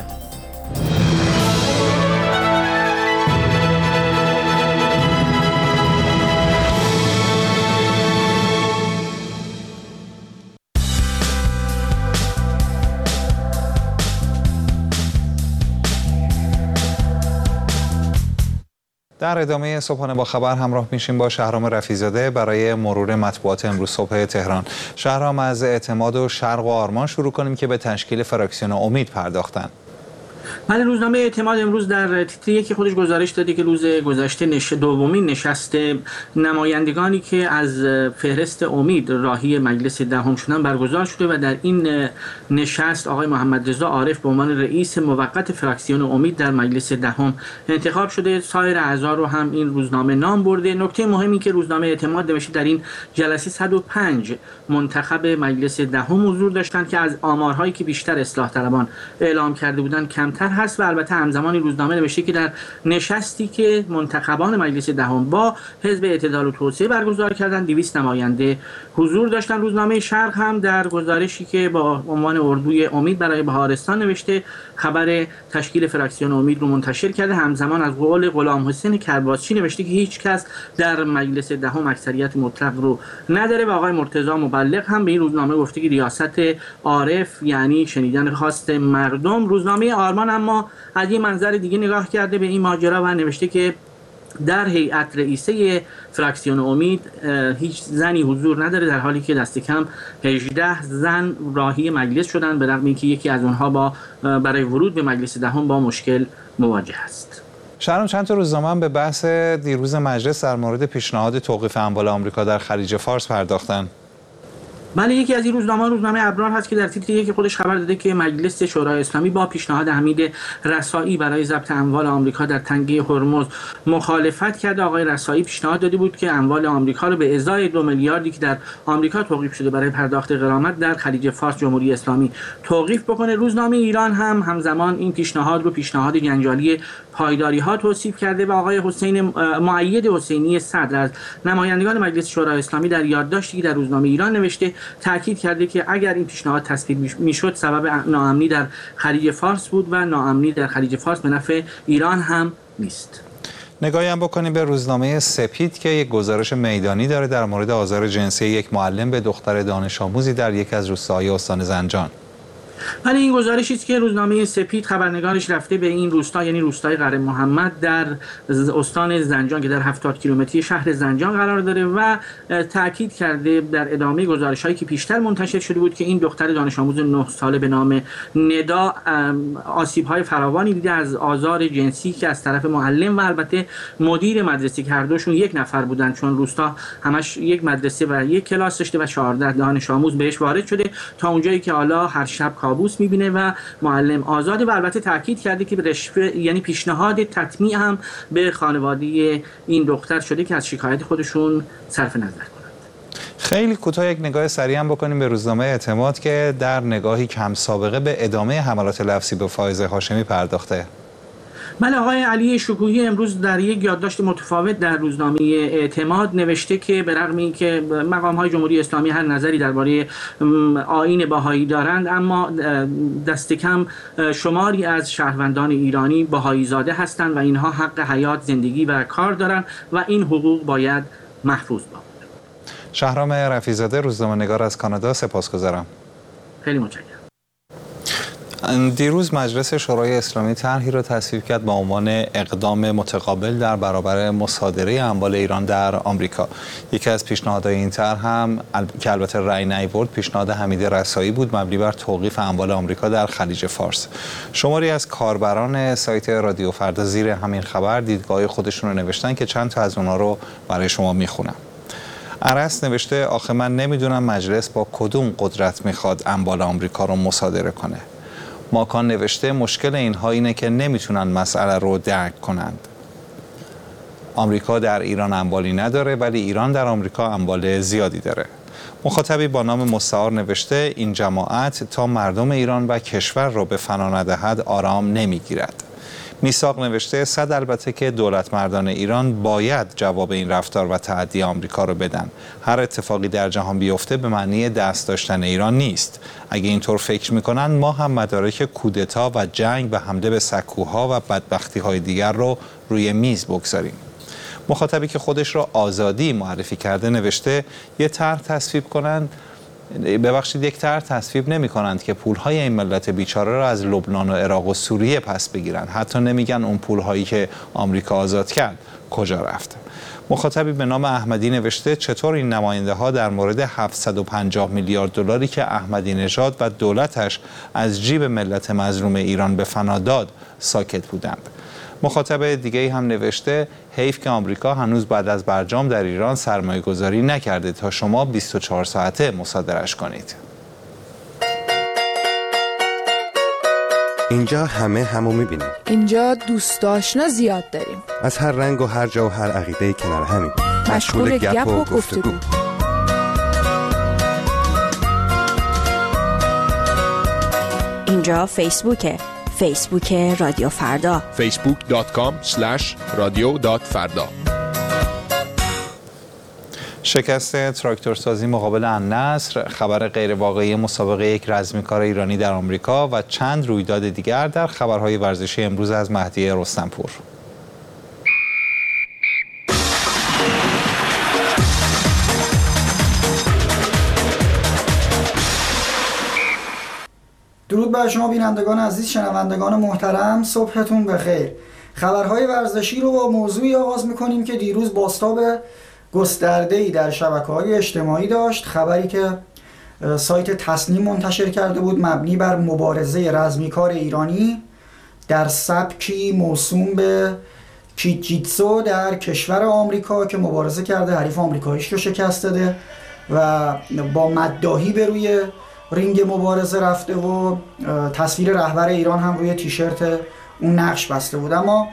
در ادامه صبحانه با خبر همراه میشیم با شهرام رفیع‌زاده برای مرور مطبوعات امروز صبح تهران. شهرام، از اعتماد و شرق و آرمان شروع کنیم که به تشکیل فراکسیون امید پرداختند. بله، روزنامه اعتماد امروز در تیتر یکی خودش گزارش داده که روز گذشته دومین نشست نمایندگانی که از فهرست امید راهی مجلس دهم شدن برگزار شده و در این نشست آقای محمد رضا عارف به عنوان رئیس موقت فراکسیون امید در مجلس دهم انتخاب شده. سایر اعضا رو هم این روزنامه نام برده. نکته مهمی که روزنامه اعتماد نوشته در این جلسه 105 منتخب مجلس دهم حضور داشتند که از آمارهایی که بیشتر اصلاح طلبان اعلام کرده بودند کمتر هست و البته همزمان روزنامه نوشته که در نشستی که منتخبان مجلس دهم با حزب اعتدال و توسعه برگزار کردن 200 نماینده حضور داشتن. روزنامه شرق هم در گزارشی که با عنوان اردوی امید برای بهارستان نوشته خبر تشکیل فراکسیون امید رو منتشر کرده. همزمان از قول غلام حسین کرباسچی نوشته که هیچ کس در مجلس دهم اکثریت مطلق رو نداره و آقای مرتضی مبلغ هم به این روزنامه گفته که ریاست عارف یعنی شنیدن خواست مردم. روزنامه آرمان اما از یه منظر دیگه نگاه کرده به این ماجرا و نوشته که در هیئت رئیسه فراکسیون امید هیچ زنی حضور نداره، در حالی که دست کم 18 زن راهی مجلس شدن، به رغم اینکه یکی از اونها برای ورود به مجلس دهم با مشکل مواجه است. شهرام، چند تا روزنامه هم به بحث دیروز مجلس در مورد پیشنهاد توقیف اموال آمریکا در خلیج فارس پرداختن. بله، یکی از این روزنامه ابرار هست که در تیتر یک خودش خبر داده که مجلس شورای اسلامی با پیشنهاد حمید رسائی برای ضبط اموال آمریکا در تنگه هرمز مخالفت کرده. آقای رسائی پیشنهاد داده بود که اموال آمریکا رو به ازای 2 میلیاردی که در آمریکا توقیف شده برای پرداخت غرامت در خلیج فارس جمهوری اسلامی توقیف بکنه. روزنامه ایران هم همزمان این پیشنهاد رو پیشنهاد جنجالی پایداری ها توصیف کرده و آقای مؤید حسینی صدر از نمایندگان مجلس شورای اسلامی در یادداشتی در روزنامه ایران نوشته تاکید کرده که اگر این پیشنهاد تصویب میشد سبب ناامنی در خلیج فارس بود و ناامنی در خلیج فارس به نفع ایران هم نیست. نگاهی هم بکنیم به روزنامه سپید که یک گزارش میدانی داره در مورد آزار جنسی یک معلم به دختر دانش آموزی در یک از روستاهای استان زنجان. ولی این گزارشی است که روزنامه سپید خبرنگارش رفته به این روستا، یعنی روستای قره محمد در استان زنجان که در 70 کیلومتری شهر زنجان قرار داره و تاکید کرده در ادامه گزارش‌هایی که پیشتر منتشر شده بود که این دختر دانش آموز 9 ساله به نام ندا آسیب‌های فراوانی دیده از آزار جنسی که از طرف معلم و البته مدیر مدرسه که هر دوشون یک نفر بودن، چون روستا همش یک مدرسه و یک کلاس داشته و 14 دانش آموز بهش وارد شده تا اونجایی که حالا هر شب کابوس میبینه و معلم آزاده و البته تاکید کرده که به رشوه یعنی پیشنهاد تطمیع هم به خانواده این دختر شده که از شکایت خودشون صرف نظر کنند. خیلی کوتاه یک نگاه سریع هم بکنیم به روزنامه اعتماد که در نگاهی کم سابقه به ادامه حملات لفظی به فائزه هاشمی پرداخته. بله، آقای علی شکوهی امروز در یک یادداشت متفاوت در روزنامه اعتماد نوشته که به رغم اینکه مقام‌های جمهوری اسلامی هر نظری درباره آیین بهایی دارند، اما دست کم شماری از شهروندان ایرانی بهایی زاده هستند و اینها حق حیات، زندگی و کار دارند و این حقوق باید محفوظ باشد. شهرام رفیع‌زاده، روزنامه‌نگار از کانادا، سپاسگزارم. خیلی متشکرم. دیروز مجلس شورای اسلامی طرحی را تصویب کرد با عنوان اقدام متقابل در برابر مصادره اموال ایران در آمریکا. یکی از پیشنهادهای این طرح هم که البته رأی نیاورد، پیشنهاد حمید رسایی بود، مبنی بر توقیف اموال آمریکا در خلیج فارس. شماری از کاربران سایت رادیو فردا زیر همین خبر دیدگاه خودشون رو نوشتن که چند تا از اونها رو برای شما میخونم. عرس نوشته آخه من نمیدونم مجلس با کدوم قدرت میخواد اموال آمریکا رو مصادره کنه. ماکان نوشته مشکل اینها اینه که نمیتونن مسئله رو درک کنند. آمریکا در ایران اموالی نداره ولی ایران در آمریکا اموال زیادی داره. مخاطبی با نام مستعار نوشته این جماعت تا مردم ایران و کشور رو به فنا ندهد آرام نمیگیرد. میثاق نوشته صد البته که دولت مردان ایران باید جواب این رفتار و تعدی آمریکا رو بدن. هر اتفاقی در جهان بیفته به معنی دست داشتن ایران نیست. اگه اینطور فکر میکنن ما هم مدارک کودتا و جنگ و حمله به سکوها و بدبختی‌های دیگر رو روی میز بگذاریم. مخاطبی که خودش رو آزادی معرفی کرده نوشته یک طرح تصویب نمی کنند که پولهای این ملت بیچاره را از لبنان و عراق و سوریه پس بگیرند. حتی نمیگن اون پولهایی که آمریکا آزاد کرد کجا رفت. مخاطبی به نام احمدی نوشته چطور این نماینده ها در مورد 750 میلیارد دلاری که احمدی نژاد و دولتش از جیب ملت مظلوم ایران به فنا داد ساکت بودند. مخاطب دیگه هم نوشته حیف که آمریکا هنوز بعد از برجام در ایران سرمایه گذاری نکرده تا شما 24 ساعته مصادرهش کنید. اینجا همو میبینیم. اینجا دوست آشنا زیاد داریم. از هر رنگ و هر جا و هر عقیده کنار همیم. مشغول گپ و گفتگو. اینجا فیسبوک رادیو فردا. facebook.com/radio.farda. شکست تراکتورسازی مقابل النصر، خبر غیرواقعی مسابقه یک رزمیکار ایرانی در آمریکا و چند رویداد دیگر در خبرهای ورزشی امروز از مهدی رستمپور. درود بر شما بینندگان عزیز، شنوندگان محترم، صبحتون بخیر. خبرهای ورزشی رو با موضوعی آغاز میکنیم که دیروز بازتاب گسترده‌ای در شبکه‌های اجتماعی داشت. خبری که سایت تصنیم منتشر کرده بود مبنی بر مبارزه رزمیکار ایرانی در سبکی موسوم به کیجیتسو در کشور آمریکا که مبارزه کرده، حریف آمریکاییش رو شکست داده و با مداحی به روی رینگ مبارزه رفته و تصویر رهبر ایران هم روی تیشرت اون نقش بسته بود. اما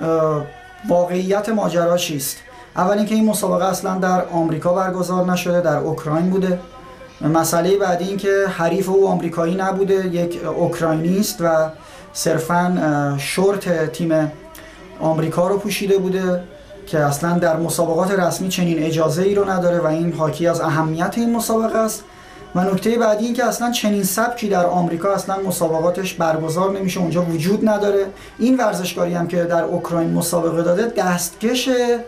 واقعیت ماجرا چیست؟ اول اینکه این مسابقه اصلا در آمریکا برگزار نشده، در اوکراین بوده. مسئله بعدی این که حریف او آمریکایی نبوده، یک اوکراینی است و صرفاً شورت تیم آمریکا رو پوشیده بوده که اصلا در مسابقات رسمی چنین اجازه ای رو نداره و این حاکی از اهمیت این مسابقه است. و نکته بعدی این که اصلا چنین سبکی در آمریکا اصلا مسابقاتش برگزار نمیشه، اونجا وجود نداره. این ورزشکاری هم که در اوکراین مسابقه داده دستکش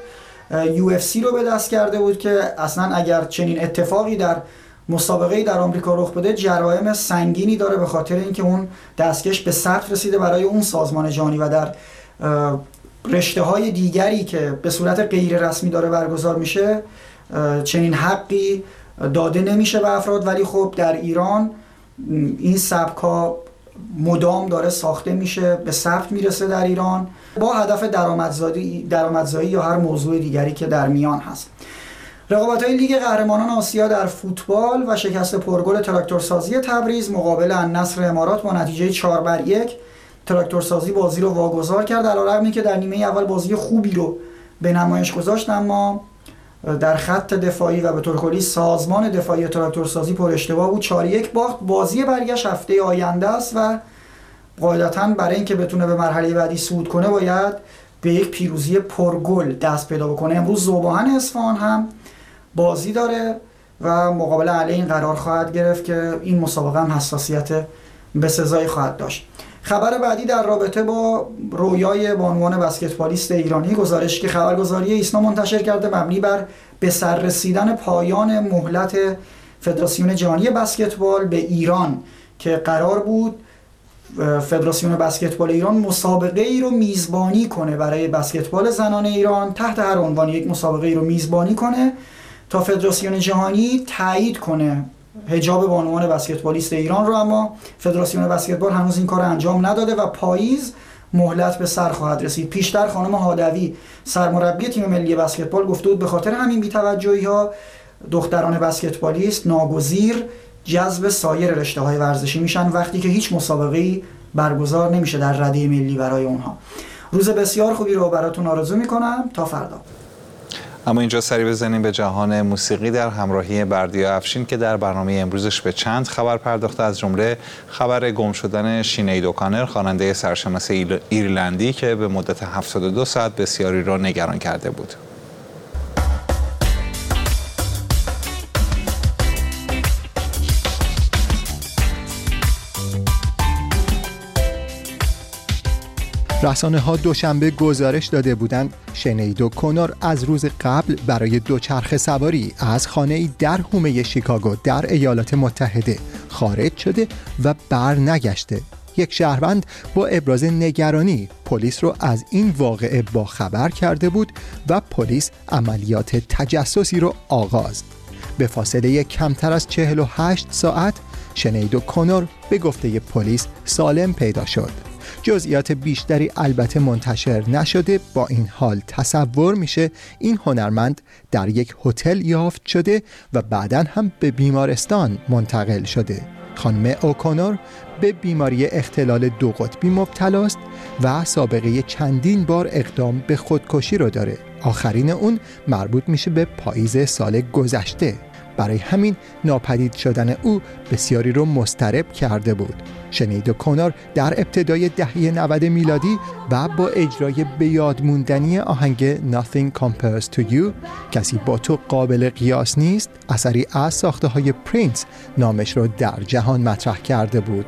UFC رو به دست کرده بود که اصلا اگر چنین اتفاقی در مسابقه‌ای در آمریکا رخ بده جرایم سنگینی داره، به خاطر اینکه اون دستکش به ثبت رسیده برای اون سازمان جهانی و در رشته‌های دیگری که به صورت غیر رسمی داره برگزار میشه چنین حقی داده نمیشه به افراد. ولی خب در ایران این سبک‌ها مدام داره ساخته میشه، به ثبت میرسه در ایران با هدف درآمدزایی یا هر موضوع دیگری که در میان هست. رقابت‌های لیگ قهرمانان آسیا در فوتبال و شکست پرگل تراکتورسازی تبریز مقابل النصر امارات با نتیجه 4-1 تراکتورسازی بازی رو واگذار کرد، علی‌رغم اینکه در نیمه اول بازی خوبی رو به نمایش گذاشت، اما در خط دفاعی و به طور کلی سازمان دفاعی تراکتورسازی پر اشتباه بود. 4-1 باخت. بازی برگشت هفته آینده است و قاعدتاً برای اینکه بتونه به مرحله بعدی صعود کنه باید به یک پیروزی پرگل دست پیدا بکنه. امروز ذوباهن اصفهان هم بازی داره و مقابل علیه این قرار خواهد گرفت که این مسابقه هم حساسیت بسزایی خواهد داشت. خبر بعدی در رابطه با رویای بانوان بسکتبالیست ایرانی، گزارشی که خبرگزاری ایسنا منتشر کرده مبنی بر به سر رسیدن پایان مهلت فدراسیون جهانی بسکتبال به ایران که قرار بود فدراسیون بسکتبال ایران مسابقه ای رو میزبانی کنه برای بسکتبال زنان ایران، تحت هر عنوان یک مسابقه ای رو میزبانی کنه تا فدراسیون جهانی تایید کنه حجاب بانوان بسکتبالیست ایران رو، اما فدراسیون بسکتبال هنوز این کار انجام نداده و پاییز مهلت به سر خواهد رسید. پیشتر خانم هادوی سرمربی تیم ملی بسکتبال گفته بود به خاطر همین بی‌توجهی‌ها دختران بسکتبالیست ناگزیر جذب سایر رشته‌های ورزشی میشن وقتی که هیچ مسابقه‌ای برگزار نمیشه در رده ملی برای اونها. روز بسیار خوبی رو براتون آرزو میکنم. تا فردا. اما اینجا سری بزنیم به جهان موسیقی در همراهی بردیا افشین که در برنامه امروزش به چند خبر پرداخته، از جمله خبر گم شدن شینید اوکانر، خواننده سرشناس ایرلندی که به مدت 72 ساعت بسیاری را نگران کرده بود. رسانه‌ها دوشنبه گزارش داده بودند شنید اوکانر از روز قبل برای دوچرخه سواری از خانه‌ای در حومه شیکاگو در ایالات متحده خارج شده و برنگشته. یک شهروند با ابراز نگرانی پلیس رو از این واقعه باخبر کرده بود و پلیس عملیات تجسسی رو آغاز. به فاصله کمتر از 48 ساعت شنید اوکانر به گفته پلیس سالم پیدا شد. جزئیات بیشتری البته منتشر نشده، با این حال تصور میشه این هنرمند در یک هتل یافت شده و بعداً هم به بیمارستان منتقل شده. خانم اوکانر به بیماری اختلال دو قطبی مبتلاست و سابقه چندین بار اقدام به خودکشی رو داره. آخرین اون مربوط میشه به پاییز سال گذشته. برای همین ناپدید شدن او بسیاری رو مضطرب کرده بود. شنید اوکانر در ابتدای دهه 90 میلادی و با اجرای به یاد موندنی آهنگ Nothing Compares to You، کسی با تو قابل قیاس نیست، اثری از ساخته های پرینس، نامش رو در جهان مطرح کرده بود.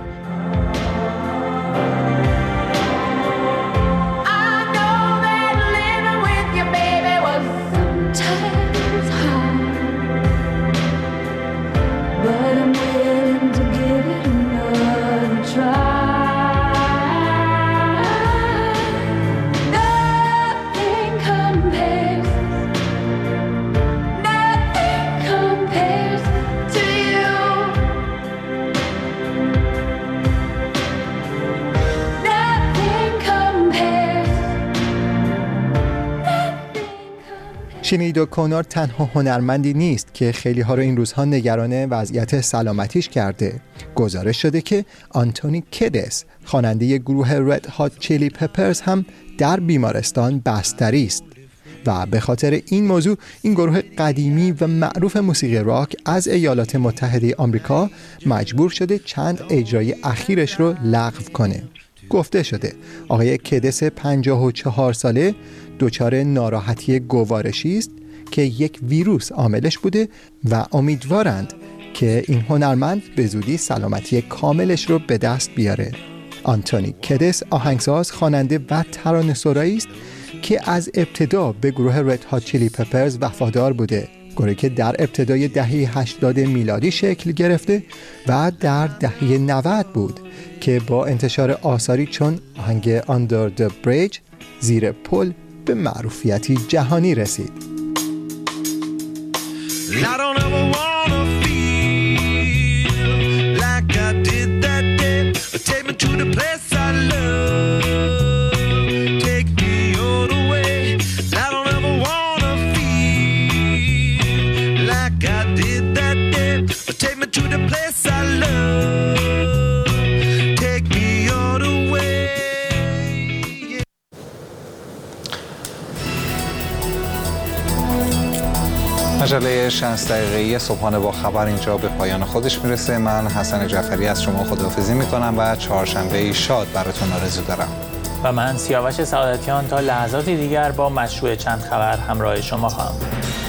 شنید اوکانر تنها هنرمندی نیست که خیلی ها رو این روزها نگران وضعیت سلامتیش کرده. گزارش شده که آنتونی کدس، خواننده گروه رد هات چیلی پپرز، هم در بیمارستان بستری است و به خاطر این موضوع این گروه قدیمی و معروف موسیقی راک از ایالات متحده آمریکا مجبور شده چند اجرای اخیرش رو لغو کنه. گفته شده آقای کدس 54 ساله دچار ناراحتی گوارشی است که یک ویروس عاملش بوده و امیدوارند که این هنرمند به زودی سلامتی کاملش رو به دست بیاره. آنتونی کدس آهنگساز، خواننده و ترانه‌سرایی است که از ابتدا به گروه رد هات چیلی پپرز وفادار بوده، گروهی که در ابتدای دهه 80 میلادی شکل گرفته و در دهه 90 بود که با انتشار آثاری چون آهنگ Under the Bridge، زیر پل، به معروفیتی جهانی رسید. مجله 60 دقیقه‌ای صبحانه با خبر اینجا به پایان خودش میرسه. من حسن جعفری از شما خداحافظی میکنم و چهارشنبه شاد براتون آرزو دارم. و من سیاوش سعادتیان تا لحظات دیگر با مشروع چند خبر همراه شما خواهم بود.